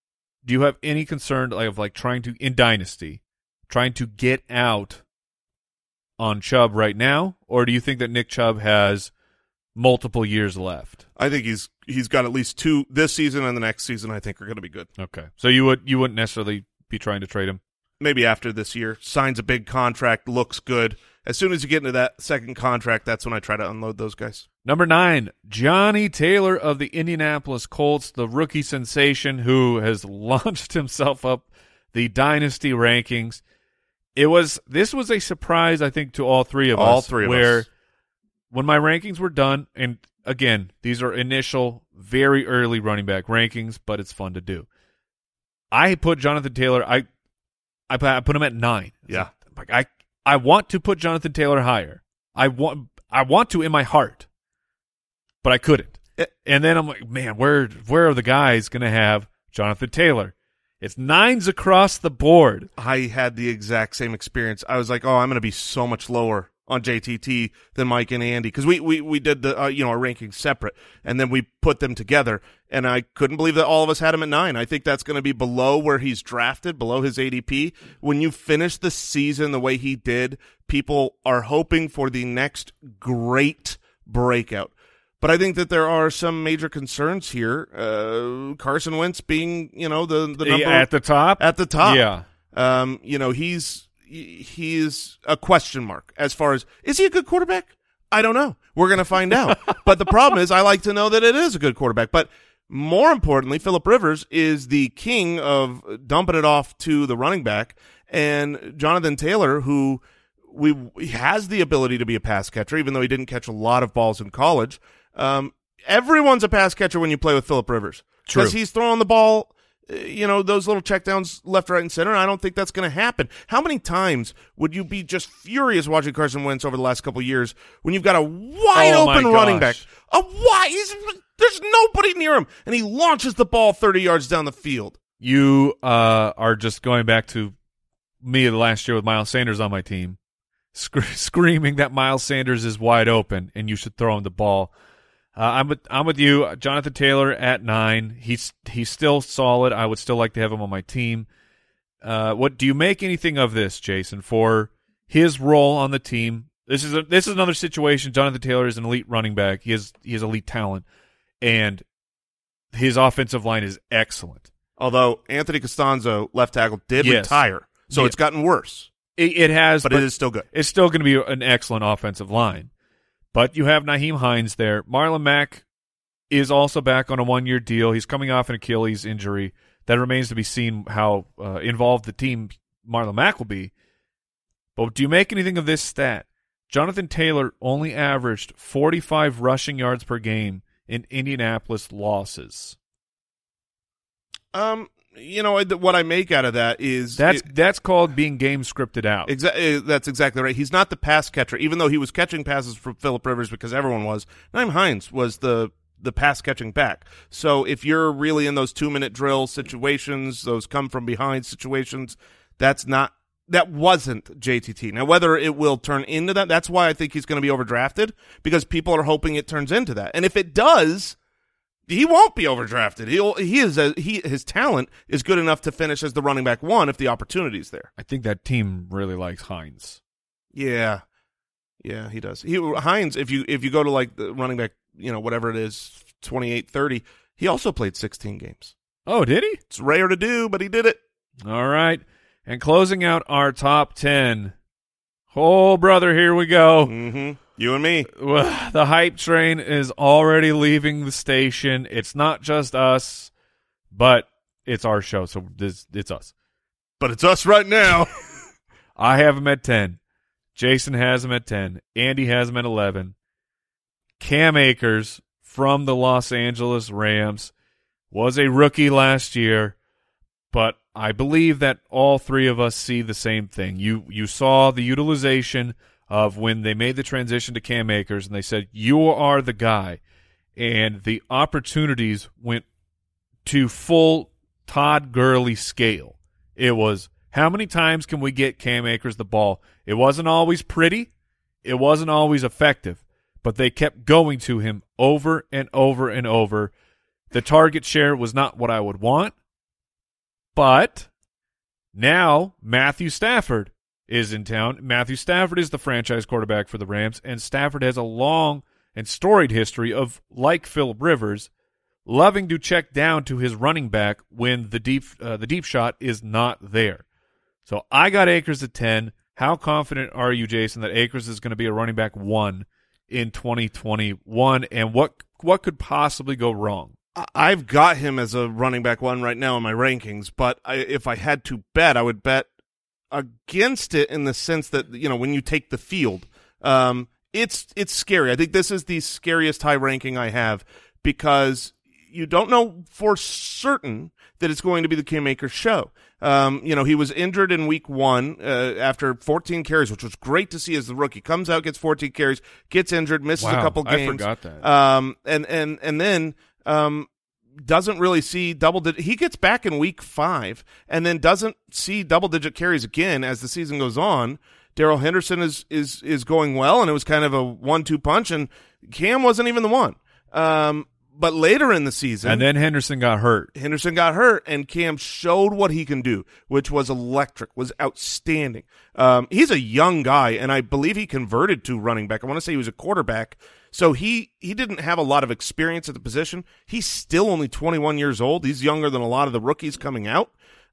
do you have any concern of trying to, in Dynasty, trying to get out on Chubb right now, or do you think that Nick Chubb has multiple years left? I think he's got at least 2 this season, and the next season I think are going to be good. Okay, so you wouldn't necessarily be trying to trade him? Maybe after this year, signs a big contract, looks good. As soon as you get into that second contract, that's when I try to unload those guys. Number 9, Johnny Taylor of the Indianapolis Colts, the rookie sensation who has launched himself up the dynasty rankings. This was a surprise, I think, to all three of us. All three of us. When my rankings were done, and again, these are initial, very early running back rankings, but it's fun to do. I put Jonathan Taylor. I put him at 9. Yeah, I want to put Jonathan Taylor higher. I want to in my heart, but I couldn't. And then I'm like, man, where are the guys going to have Jonathan Taylor? It's 9s across the board. I had the exact same experience. I was like, oh, I'm going to be so much lower on JTT than Mike and Andy, because we did the our rankings separate, and then we put them together, and I couldn't believe that all of us had him at 9. I think that's going to be below where he's drafted, below his ADP. When you finish the season the way he did, people are hoping for the next great breakout. But I think that there are some major concerns here. Carson Wentz being, the number at the top. Yeah. He is a question mark as far as, is he a good quarterback? I don't know. We're going to find out. But the problem is I like to know that it is a good quarterback. But more importantly, Phillip Rivers is the king of dumping it off to the running back. And Jonathan Taylor, who he has the ability to be a pass catcher, even though he didn't catch a lot of balls in college. Everyone's a pass catcher when you play with Phillip Rivers. True. Because he's throwing the ball, those little checkdowns left, right, and center, and I don't think that's going to happen. How many times would you be just furious watching Carson Wentz over the last couple of years when you've got a wide-open running back? There's nobody near him, and he launches the ball 30 yards down the field. You are just going back to me last year with Miles Sanders on my team, screaming that Miles Sanders is wide open and you should throw him the ball. I'm with you, Jonathan Taylor at 9. He's still solid. I would still like to have him on my team. What do you make anything of this, Jason, for his role on the team? This is another situation. Jonathan Taylor is an elite running back. He has elite talent, and his offensive line is excellent. Although Anthony Costanzo, left tackle, did retire, so it's gotten worse. It has, but it is still good. It's still going to be an excellent offensive line. But you have Nyheim Hines there. Marlon Mack is also back on a 1-year deal. He's coming off an Achilles injury. That remains to be seen how involved the team Marlon Mack will be. But do you make anything of this stat? Jonathan Taylor only averaged 45 rushing yards per game in Indianapolis losses. What I make out of that is that's called being game scripted out. That's exactly right. He's not the pass catcher, even though he was catching passes from Phillip Rivers because everyone was. Nyheim Hines was the pass catching back. So if you're really in those 2-minute drill situations, those come from behind situations, that wasn't JTT. Now, whether it will turn into that, that's why I think he's going to be overdrafted, because people are hoping it turns into that. And if it does, he won't be overdrafted. His talent is good enough to finish as the running back 1 if the opportunity is there. I think that team really likes Hines. Yeah, he does. Hines, if you go to like the running back, whatever it is, 28, 30, he also played 16 games. Oh, did he? It's rare to do, but he did it. All right. And closing out our top 10. Oh, brother, here we go. Mm-hmm. You and me. The hype train is already leaving the station. It's not just us, but it's our show, so it's us. But it's us right now. I have him at 10. Jason has him at 10. Andy has him at 11. Cam Akers from the Los Angeles Rams was a rookie last year, but I believe that all three of us see the same thing. You saw the utilization of when they made the transition to Cam Akers, and they said, you are the guy. And the opportunities went to full Todd Gurley scale. It was, how many times can we get Cam Akers the ball? It wasn't always pretty. It wasn't always effective. But they kept going to him over and over and over. The target share was not what I would want, But now Matthew Stafford is in town. Matthew Stafford is the franchise quarterback for the Rams, and Stafford has a long and storied history of, like Phillip Rivers, loving to check down to his running back when the deep shot is not there. So I got Akers at 10. How confident are you, Jason, that Akers is going to be a running back 1 in 2021, and what could possibly go wrong? I've got him as a running back 1 right now in my rankings, but if I had to bet, I would bet against it in the sense that, when you take the field, it's scary. I think this is the scariest high ranking I have because you don't know for certain that it's going to be the Cam Akers show. He was injured in week 1 after 14 carries, which was great to see as the rookie. Comes out, gets 14 carries, gets injured, misses a couple games. I forgot that. And then doesn't really see double-digit. He gets back in week 5 and then doesn't see double-digit carries again as the season goes on. Darrell Henderson is going well, and it was kind of a 1-2 punch, and Cam wasn't even the one. But later in the season, and then Henderson got hurt, and Cam showed what he can do, which was electric, was outstanding. He's a young guy, and I believe he converted to running back. I want to say he was a quarterback, so he didn't have a lot of experience at the position. He's still only 21 years old. He's younger than a lot of the rookies coming out.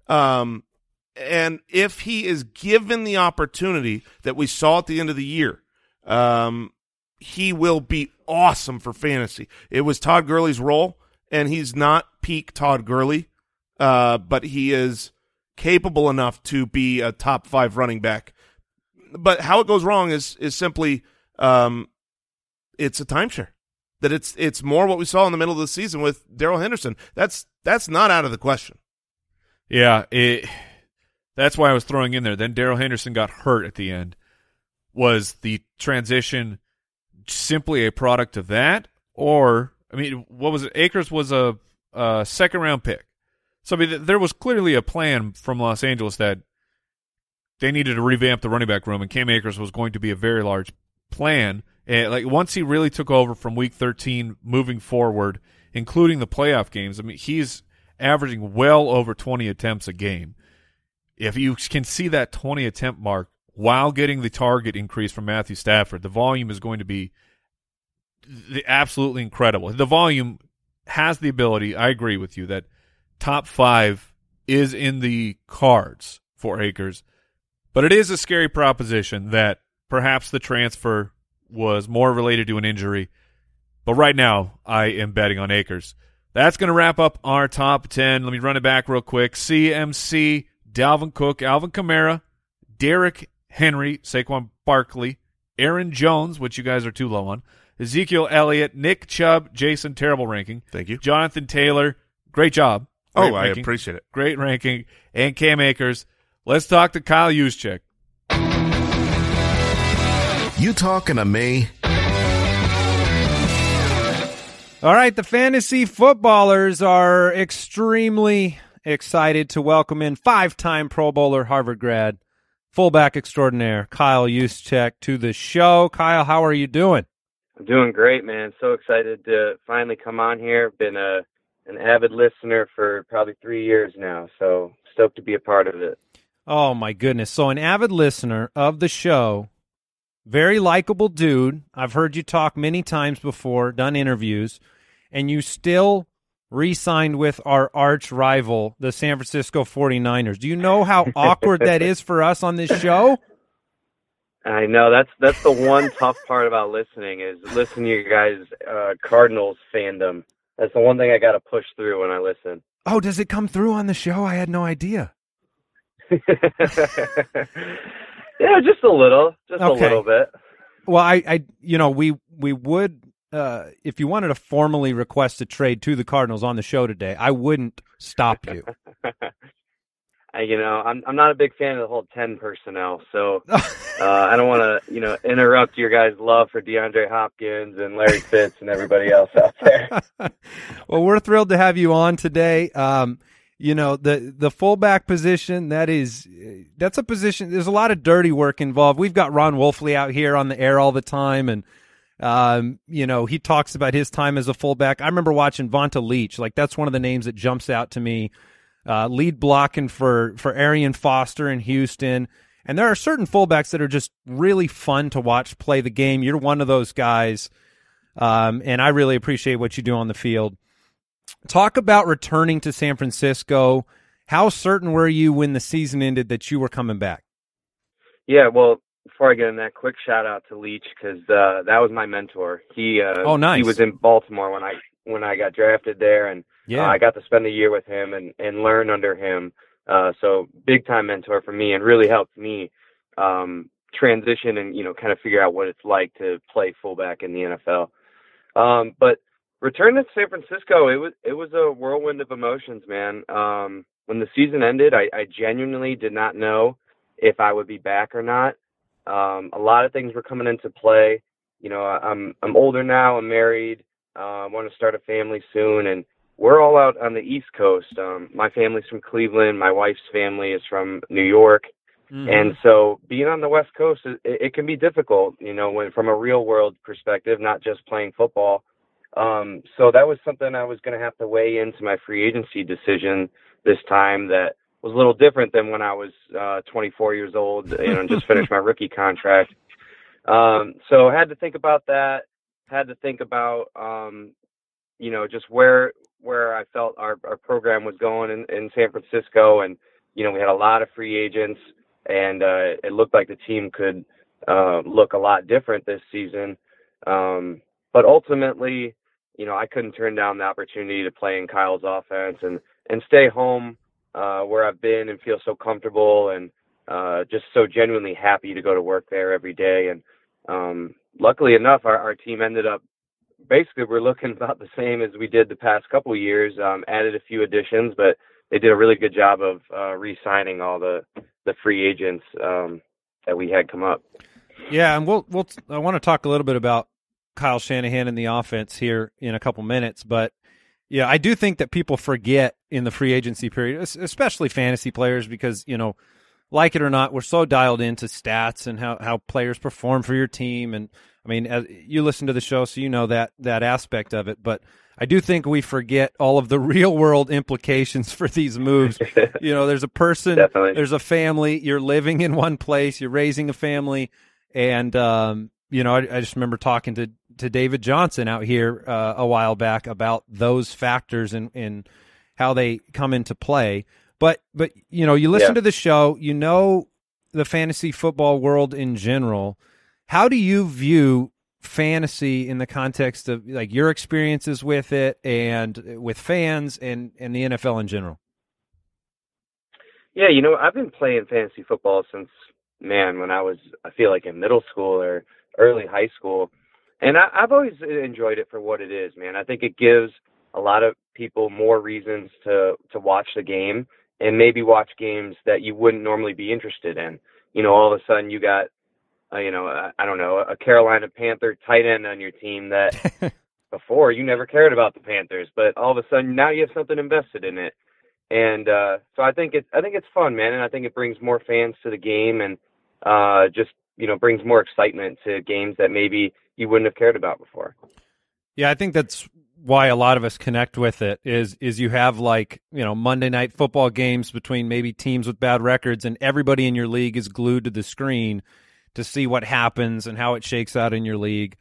And if he is given the opportunity that we saw at the end of the year, he will be awesome for fantasy. It was Todd Gurley's role, and he's not peak Todd Gurley, but he is capable enough to be a top 5 running back. But how it goes wrong is simply it's a timeshare. That it's more what we saw in the middle of the season with Darrell Henderson. That's not out of the question. Yeah, that's why I was throwing in there. Then Darrell Henderson got hurt at the end. Was the transition simply a product of that? Or, what was it? Akers was a second-round pick. So, there was clearly a plan from Los Angeles that they needed to revamp the running back room, and Cam Akers was going to be a very large plan. And, once he really took over from Week 13 moving forward, including the playoff games, he's averaging well over 20 attempts a game. If you can see that 20 attempt mark while getting the target increase from Matthew Stafford, the volume is going to be absolutely incredible. The volume has the ability, I agree with you, that top 5 is in the cards for Akers. But it is a scary proposition that perhaps the transfer was more related to an injury. But right now, I am betting on Akers. That's going to wrap up our top 10. Let me run it back real quick. CMC, Dalvin Cook, Alvin Kamara, Derrick Henry, Saquon Barkley, Aaron Jones, which you guys are too low on, Ezekiel Elliott, Nick Chubb, Jason, terrible ranking. Thank you. Jonathan Taylor, great job. Great ranking. I appreciate it. Great ranking. And Cam Akers. Let's talk to Kyle Juszczyk. You talking to me? All right, the fantasy footballers are extremely excited to welcome in 5-time Pro Bowler, Harvard grad, fullback extraordinaire, Kyle Juszczyk to the show. Kyle, how are you doing? I'm doing great, man. So excited to finally come on here. Been an avid listener for probably 3 years now, so stoked to be a part of it. Oh, my goodness. So an avid listener of the show, very likable dude. I've heard you talk many times before, done interviews, and you still re-signed with our arch rival, the San Francisco 49ers. Do you know how awkward that is for us on this show? I know. That's the one tough part about listening is listening to your guys' Cardinals fandom. That's the one thing I got to push through when I listen. Oh, does it come through on the show? I had no idea. Yeah, just a little. Just a little bit. Well, we would, if you wanted to formally request a trade to the Cardinals on the show today, I wouldn't stop you. I'm not a big fan of the whole 10 personnel, so I don't want to, interrupt your guys' love for DeAndre Hopkins and Larry Fitz and everybody else out there. Well, we're thrilled to have you on today. The fullback position, that's a position, there's a lot of dirty work involved. We've got Ron Wolfley out here on the air all the time, and he talks about his time as a fullback. I remember watching Vonta Leach. Like, that's one of the names that jumps out to me. lead blocking for Arian Foster in Houston. And there are certain fullbacks that are just really fun to watch play the game. You're one of those guys, and I really appreciate what you do on the field. Talk about returning to San Francisco. How certain were you when the season ended that you were coming back? Yeah, well, before I get in that, quick shout out to Leach, because that was my mentor. Oh, nice. He was in Baltimore when I got drafted there, and I got to spend a year with him and learn under him. So big time mentor for me, and really helped me transition and kind of figure out what it's like to play fullback in the NFL. But return to San Francisco, it was a whirlwind of emotions, man. When the season ended, I genuinely did not know if I would be back or not. A lot of things were coming into play. I'm older now. I'm married. I want to start a family soon, and we're all out on the East Coast. My family's from Cleveland. My wife's family is from New York. Mm-hmm. And so being on the West Coast, it can be difficult, when from a real world perspective, not just playing football. So that was something I was going to have to weigh into my free agency decision this time that was a little different than when I was 24 years old, and just finished my rookie contract. So I had to think about that, had to think about, just where I felt our program was going in San Francisco. And, we had a lot of free agents, and it looked like the team could look a lot different this season. But ultimately, I couldn't turn down the opportunity to play in Kyle's offense and stay home where I've been and feel so comfortable and just so genuinely happy to go to work there every day. And luckily enough, our team ended up, basically we're looking about the same as we did the past couple of years, added a few additions, but they did a really good job of re-signing all the free agents that we had come up. Yeah, and I want to talk a little bit about Kyle Shanahan and the offense here in a couple minutes, but yeah, I do think that people forget in the free agency period, especially fantasy players, because, like it or not, we're so dialed into stats and how players perform for your team. And I mean, you listen to the show, so you know that aspect of it. But I do think we forget all of the real world implications for these moves. There's a person, Definitely. There's a family, you're living in one place, you're raising a family. And, I just remember talking to David Johnson out here a while back about those factors and how they come into play. But you listen to the show, the fantasy football world in general. How do you view fantasy in the context of like your experiences with it and with fans and the NFL in general? Yeah, I've been playing fantasy football since, when I was, I feel like in middle school or early high school. And I've always enjoyed it for what it is, man. I think it gives a lot of people more reasons to watch the game and maybe watch games that you wouldn't normally be interested in. All of a sudden you got, I don't know, a Carolina Panther tight end on your team that before you never cared about the Panthers, but all of a sudden now you have something invested in it. And so I think it's fun, man. And I think it brings more fans to the game and just, brings more excitement to games that maybe you wouldn't have cared about before. Yeah, I think that's why a lot of us connect with it is you have Monday night football games between maybe teams with bad records, and everybody in your league is glued to the screen to see what happens and how it shakes out in your league.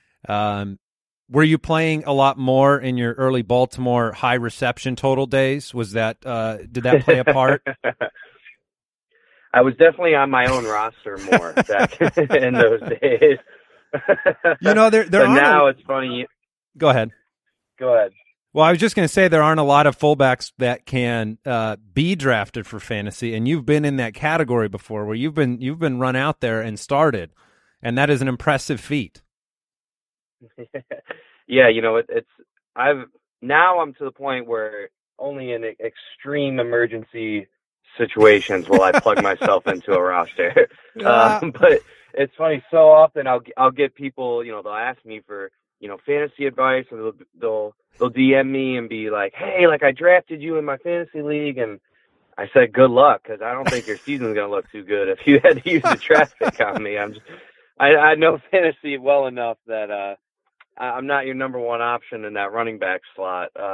Were you playing a lot more in your early Baltimore high reception total days? Was that did that play a part? I was definitely on my own roster more back in those days. There are now it's funny. Go ahead. Go ahead. Well, I was just going to say there aren't a lot of fullbacks that can be drafted for fantasy, and you've been in that category before, where you've been run out there and started, and that is an impressive feat. Yeah, I'm to the point where only in extreme emergency situations will I plug myself into a roster. But it's funny, so often I'll get people, they'll ask me for, fantasy advice, or they'll DM me and be like, hey, I drafted you in my fantasy league, and I said, good luck, because I don't think your season's going to look too good if you had to use the draft pick on me. I know fantasy well enough that I'm not your number one option in that running back slot.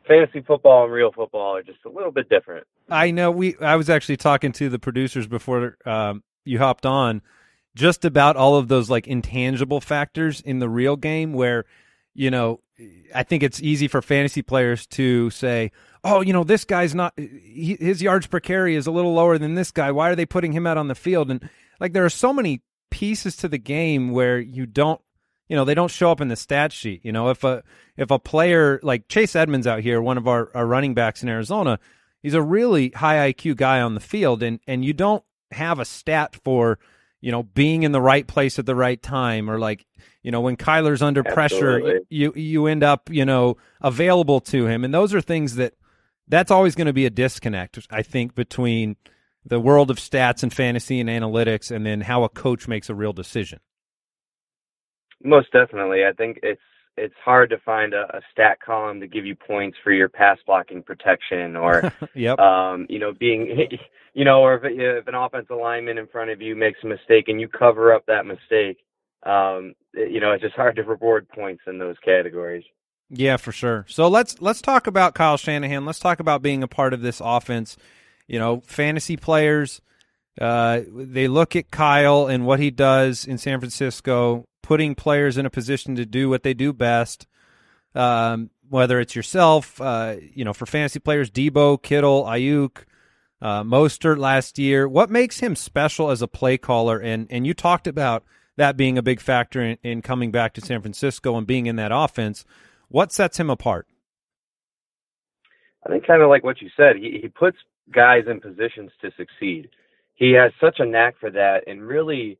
fantasy football and real football are just a little bit different. I know. I was actually talking to the producers before you hopped on, just about all of those like intangible factors in the real game where, I think it's easy for fantasy players to say, oh, this guy's not, his yards per carry is a little lower than this guy. Why are they putting him out on the field? And like, there are so many pieces to the game where you don't, they don't show up in the stat sheet. If a player like Chase Edmonds out here, one of our running backs in Arizona, he's a really high IQ guy on the field, and you don't have a stat for, being in the right place at the right time, or like, when Kyler's under pressure, you end up, available to him. And those are things that's always going to be a disconnect, I think, between the world of stats and fantasy and analytics and then how a coach makes a real decision. Most definitely. I think it's hard to find a stat column to give you points for your pass blocking protection or, yep. Being, or if an offensive lineman in front of you makes a mistake and you cover up that mistake, it's just hard to reward points in those categories. Yeah, for sure. So let's talk about Kyle Shanahan. Let's talk about being a part of this offense. Fantasy players, they look at Kyle and what he does in San Francisco, putting players in a position to do what they do best, whether it's yourself, for fantasy players, Debo, Kittle, Ayuk, Mostert last year. What makes him special as a play caller? And you talked about that being a big factor in coming back to San Francisco and being in that offense. What sets him apart? I think kind of like what you said, he puts guys in positions to succeed. He has such a knack for that and really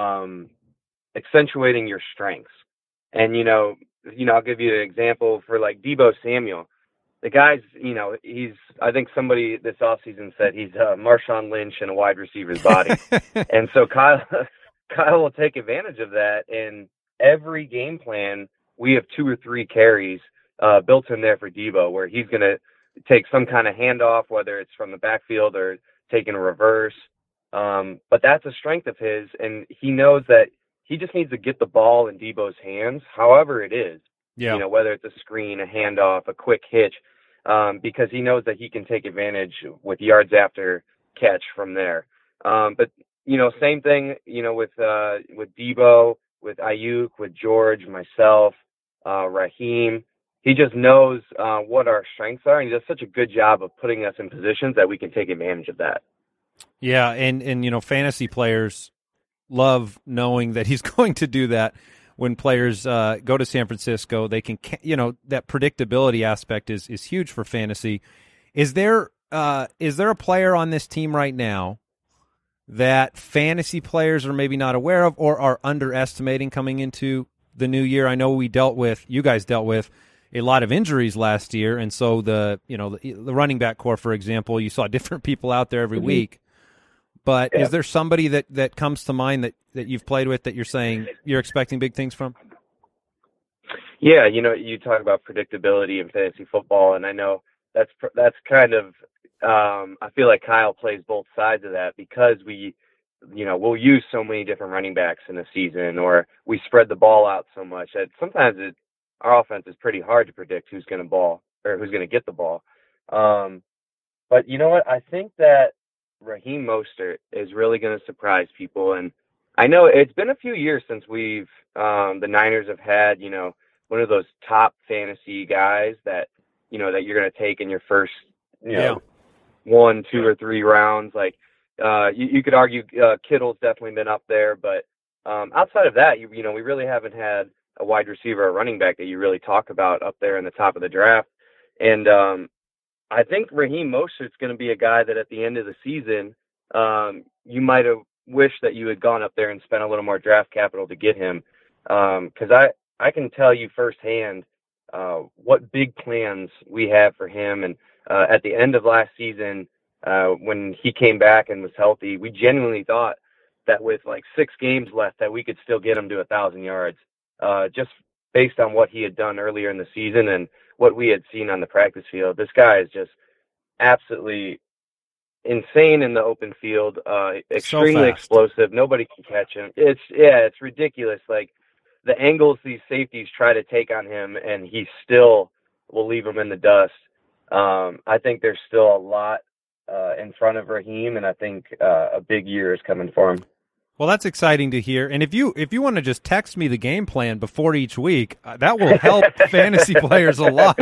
accentuating your strengths. And, I'll give you an example for like Deebo Samuel. The guy's, I think somebody this offseason said he's Marshawn Lynch in a wide receiver's body. And so Kyle will take advantage of that. In every game plan, we have 2 or 3 carries built in there for Deebo, where he's going to take some kind of handoff, whether it's from the backfield or taking a reverse. But that's a strength of his, and he knows that he just needs to get the ball in Deebo's hands, however it is. Yeah. Whether it's a screen, a handoff, a quick hitch, because he knows that he can take advantage with yards after catch from there. But same thing, with Deebo, with Ayuk, with George, myself, Raheem. He just knows what our strengths are, and he does such a good job of putting us in positions that we can take advantage of that. Yeah, and fantasy players love knowing that he's going to do that. When players go to San Francisco, they can, that predictability aspect is huge for fantasy. Is there a player on this team right now that fantasy players are maybe not aware of or are underestimating coming into the new year? I know you guys dealt with a lot of injuries last year, and so the running back core, for example, you saw different people out there every week. But is there somebody that comes to mind that you've played with that you're saying you're expecting big things from? Yeah, you talk about predictability in fantasy football, and I know that's kind of I feel like Kyle plays both sides of that because we'll use so many different running backs in a season, or we spread the ball out so much that sometimes our offense is pretty hard to predict who's going to get the ball. But you know what? I think that Raheem Mostert is really going to surprise people. And I know it's been a few years since the Niners have had, one of those top fantasy guys that you're going to take in your first, 1, 2, or 3 rounds. Like, you could argue Kittle's definitely been up there, but outside of that, we really haven't had a wide receiver or running back that you really talk about up there in the top of the draft. And, I think Raheem Mostert's going to be a guy that at the end of the season, you might have wished that you had gone up there and spent a little more draft capital to get him. Because I can tell you firsthand what big plans we have for him. And at the end of last season, when he came back and was healthy, we genuinely thought that with like 6 games left that we could still get him to 1,000 yards, just based on what he had done earlier in the season and what we had seen on the practice field. This guy is just absolutely insane in the open field, extremely explosive. Nobody can catch him. It's ridiculous. Like the angles these safeties try to take on him, and he still will leave him in the dust. I think there's still a lot in front of Raheem, and I think a big year is coming for him. Well, that's exciting to hear. And if you want to just text me the game plan before each week, that will help fantasy players a lot.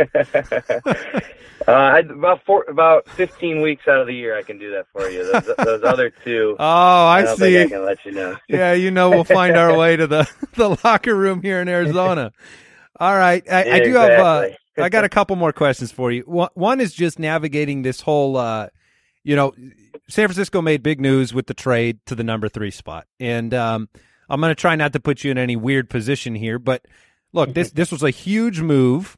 About 15 weeks out of the year, I can do that for you. Those other two. Oh, I don't see. think I can let you know. Yeah, we'll find our way to the locker room here in Arizona. All right, I do have. I got a couple more questions for you. One is just navigating this whole. San Francisco made big news with the trade to the number 3 spot, and I'm going to try not to put you in any weird position here, but look, this was a huge move.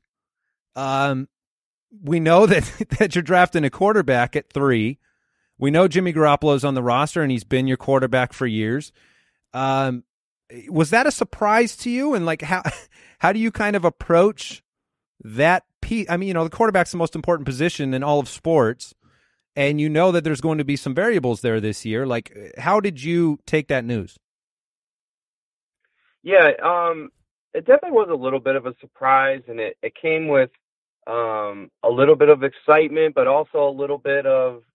We know that you're drafting a quarterback at 3. We know Jimmy Garoppolo's on the roster, and he's been your quarterback for years. Was that a surprise to you? And how do you kind of approach that piece? I mean, the quarterback's the most important position in all of sports. And you know that there's going to be some variables there this year. How did you take that news? Yeah, it definitely was a little bit of a surprise, and it came with a little bit of excitement, but also a little bit of,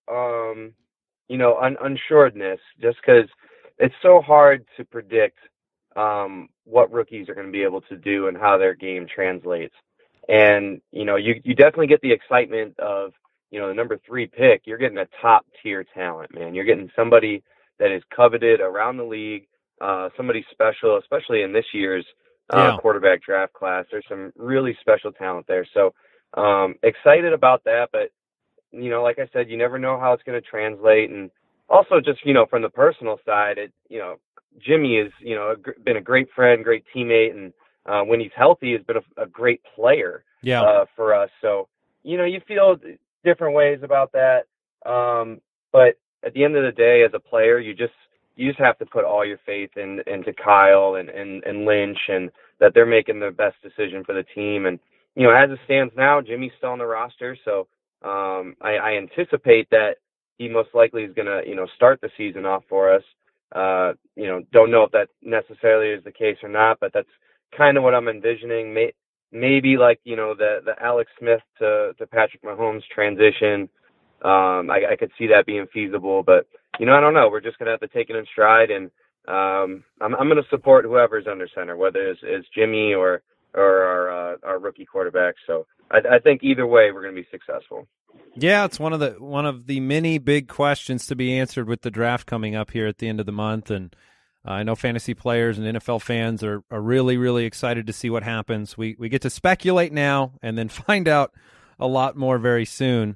unsureness, just because it's so hard to predict what rookies are going to be able to do and how their game translates. And, you definitely get the excitement of, the number 3 pick. You're getting a top tier talent, man. You're getting somebody that is coveted around the league, somebody special, especially in this year's quarterback draft class. There's some really special talent there. So excited about that. But, like I said, you never know how it's going to translate. And also just, from the personal side, Jimmy is, been a great friend, great teammate. And when he's healthy, has been a great player for us. So, you feel different ways about that. But at the end of the day, as a player, you just have to put all your faith into Kyle and Lynch, and that they're making the best decision for the team. And, as it stands now, Jimmy's still on the roster. So I anticipate that he most likely is going to, start the season off for us. Don't know if that necessarily is the case or not, but that's kind of what I'm envisioning. Maybe the Alex Smith to Patrick Mahomes transition. I could see that being feasible, but I don't know. We're just gonna have to take it in stride, and I'm gonna support whoever's under center, whether it's Jimmy or our rookie quarterback. So I think either way we're gonna be successful. Yeah, it's one of the many big questions to be answered with the draft coming up here at the end of the month, and I know fantasy players and NFL fans are really, really excited to see what happens. We get to speculate now and then find out a lot more very soon.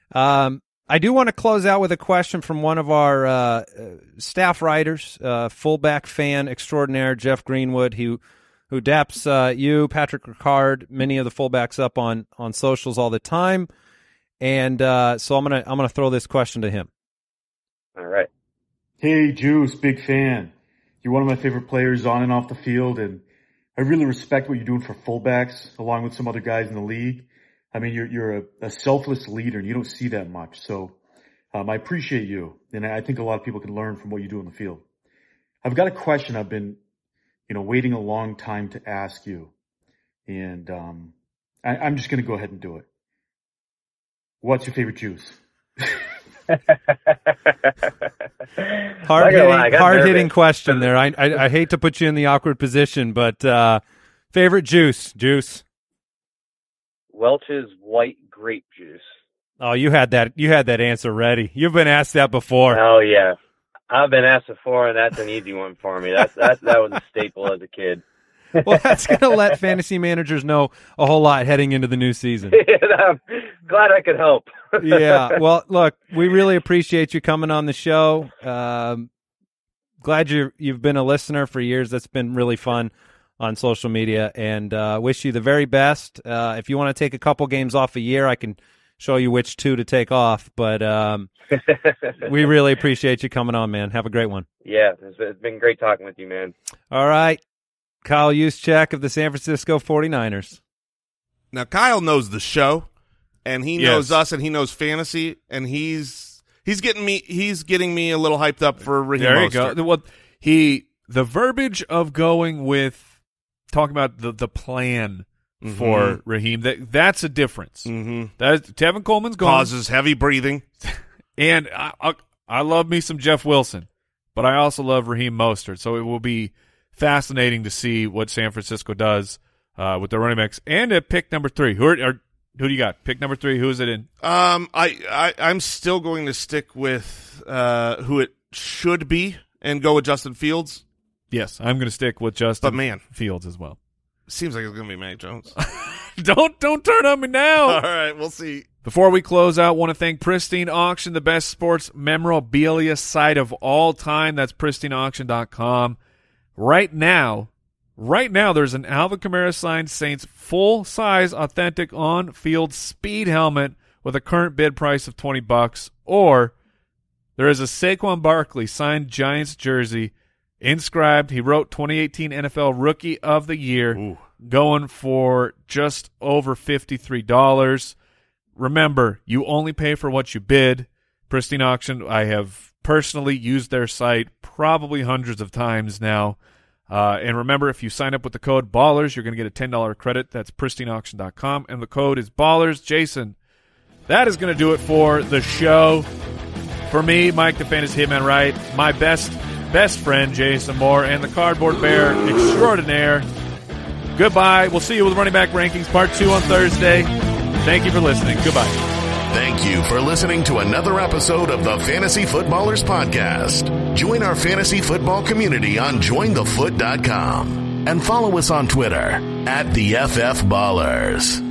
I do want to close out with a question from one of our staff writers, fullback fan extraordinaire, Jeff Greenwood, who daps you, Patrick Ricard, many of the fullbacks up on socials all the time. And so I'm gonna throw this question to him. All right. Hey, Juice, big fan. You're one of my favorite players on and off the field, and I really respect what you're doing for fullbacks, along with some other guys in the league. I mean, you're a selfless leader, and you don't see that much. So I appreciate you, and I think a lot of people can learn from what you do on the field. I've got a question I've been, waiting a long time to ask you, and I'm just going to go ahead and do it. What's your favorite juice? Hard-hitting question there. I hate to put you in the awkward position, but favorite juice? Welch's white grape juice. Oh, you had that answer ready. You've been asked that before. Oh yeah, I've been asked before, and that's an easy one for me. That was a staple as a kid. Well, that's going to let fantasy managers know a whole lot heading into the new season. I'm glad I could help. Yeah. Well, look, we really appreciate you coming on the show. Glad you've been a listener for years. That's been really fun on social media, and wish you the very best. If you want to take a couple games off a year, I can show you which 2 to take off. But we really appreciate you coming on, man. Have a great one. Yeah, it's been great talking with you, man. All right. Kyle Juszczyk of the San Francisco 49ers. Now, Kyle knows the show, and he knows us, and he knows fantasy, and he's getting me a little hyped up for Raheem Mostert. There you go. Well, the verbiage of going with talking about the plan for Raheem. That's a difference. Tevin Coleman's gone. Causes heavy breathing. And I love me some Jeff Wilson, but I also love Raheem Mostert. So it will be fascinating to see what San Francisco does with their running backs. And at pick number 3, who do you got? Pick number 3, who is it in? I'm still going to stick with who it should be and go with Justin Fields. Yes, I'm going to stick with Justin Fields as well. Seems like it's going to be Mac Jones. Don't turn on me now. All right, we'll see. Before we close out, I want to thank Pristine Auction, the best sports memorabilia site of all time. That's pristineauction.com. Right now, there's an Alvin Kamara signed Saints full-size authentic on-field speed helmet with a current bid price of $20, or there is a Saquon Barkley signed Giants jersey inscribed. He wrote 2018 NFL Rookie of the Year, going for just over $53. Remember, you only pay for what you bid. Pristine Auction, I have personally used their site probably hundreds of times now. And remember, if you sign up with the code BALLERS, you're going to get a $10 credit. That's pristineauction.com, and the code is BALLERS. Jason, that is going to do it for the show. For me, Mike the Fantasy Hitman Wright, my best friend, Jason Moore, and the Cardboard Bear extraordinaire. Goodbye. We'll see you with Running Back Rankings Part 2 on Thursday. Thank you for listening. Goodbye. Thank you for listening to another episode of the Fantasy Footballers Podcast. Join our fantasy football community on jointhefoot.com and follow us on Twitter @TheFFBallers.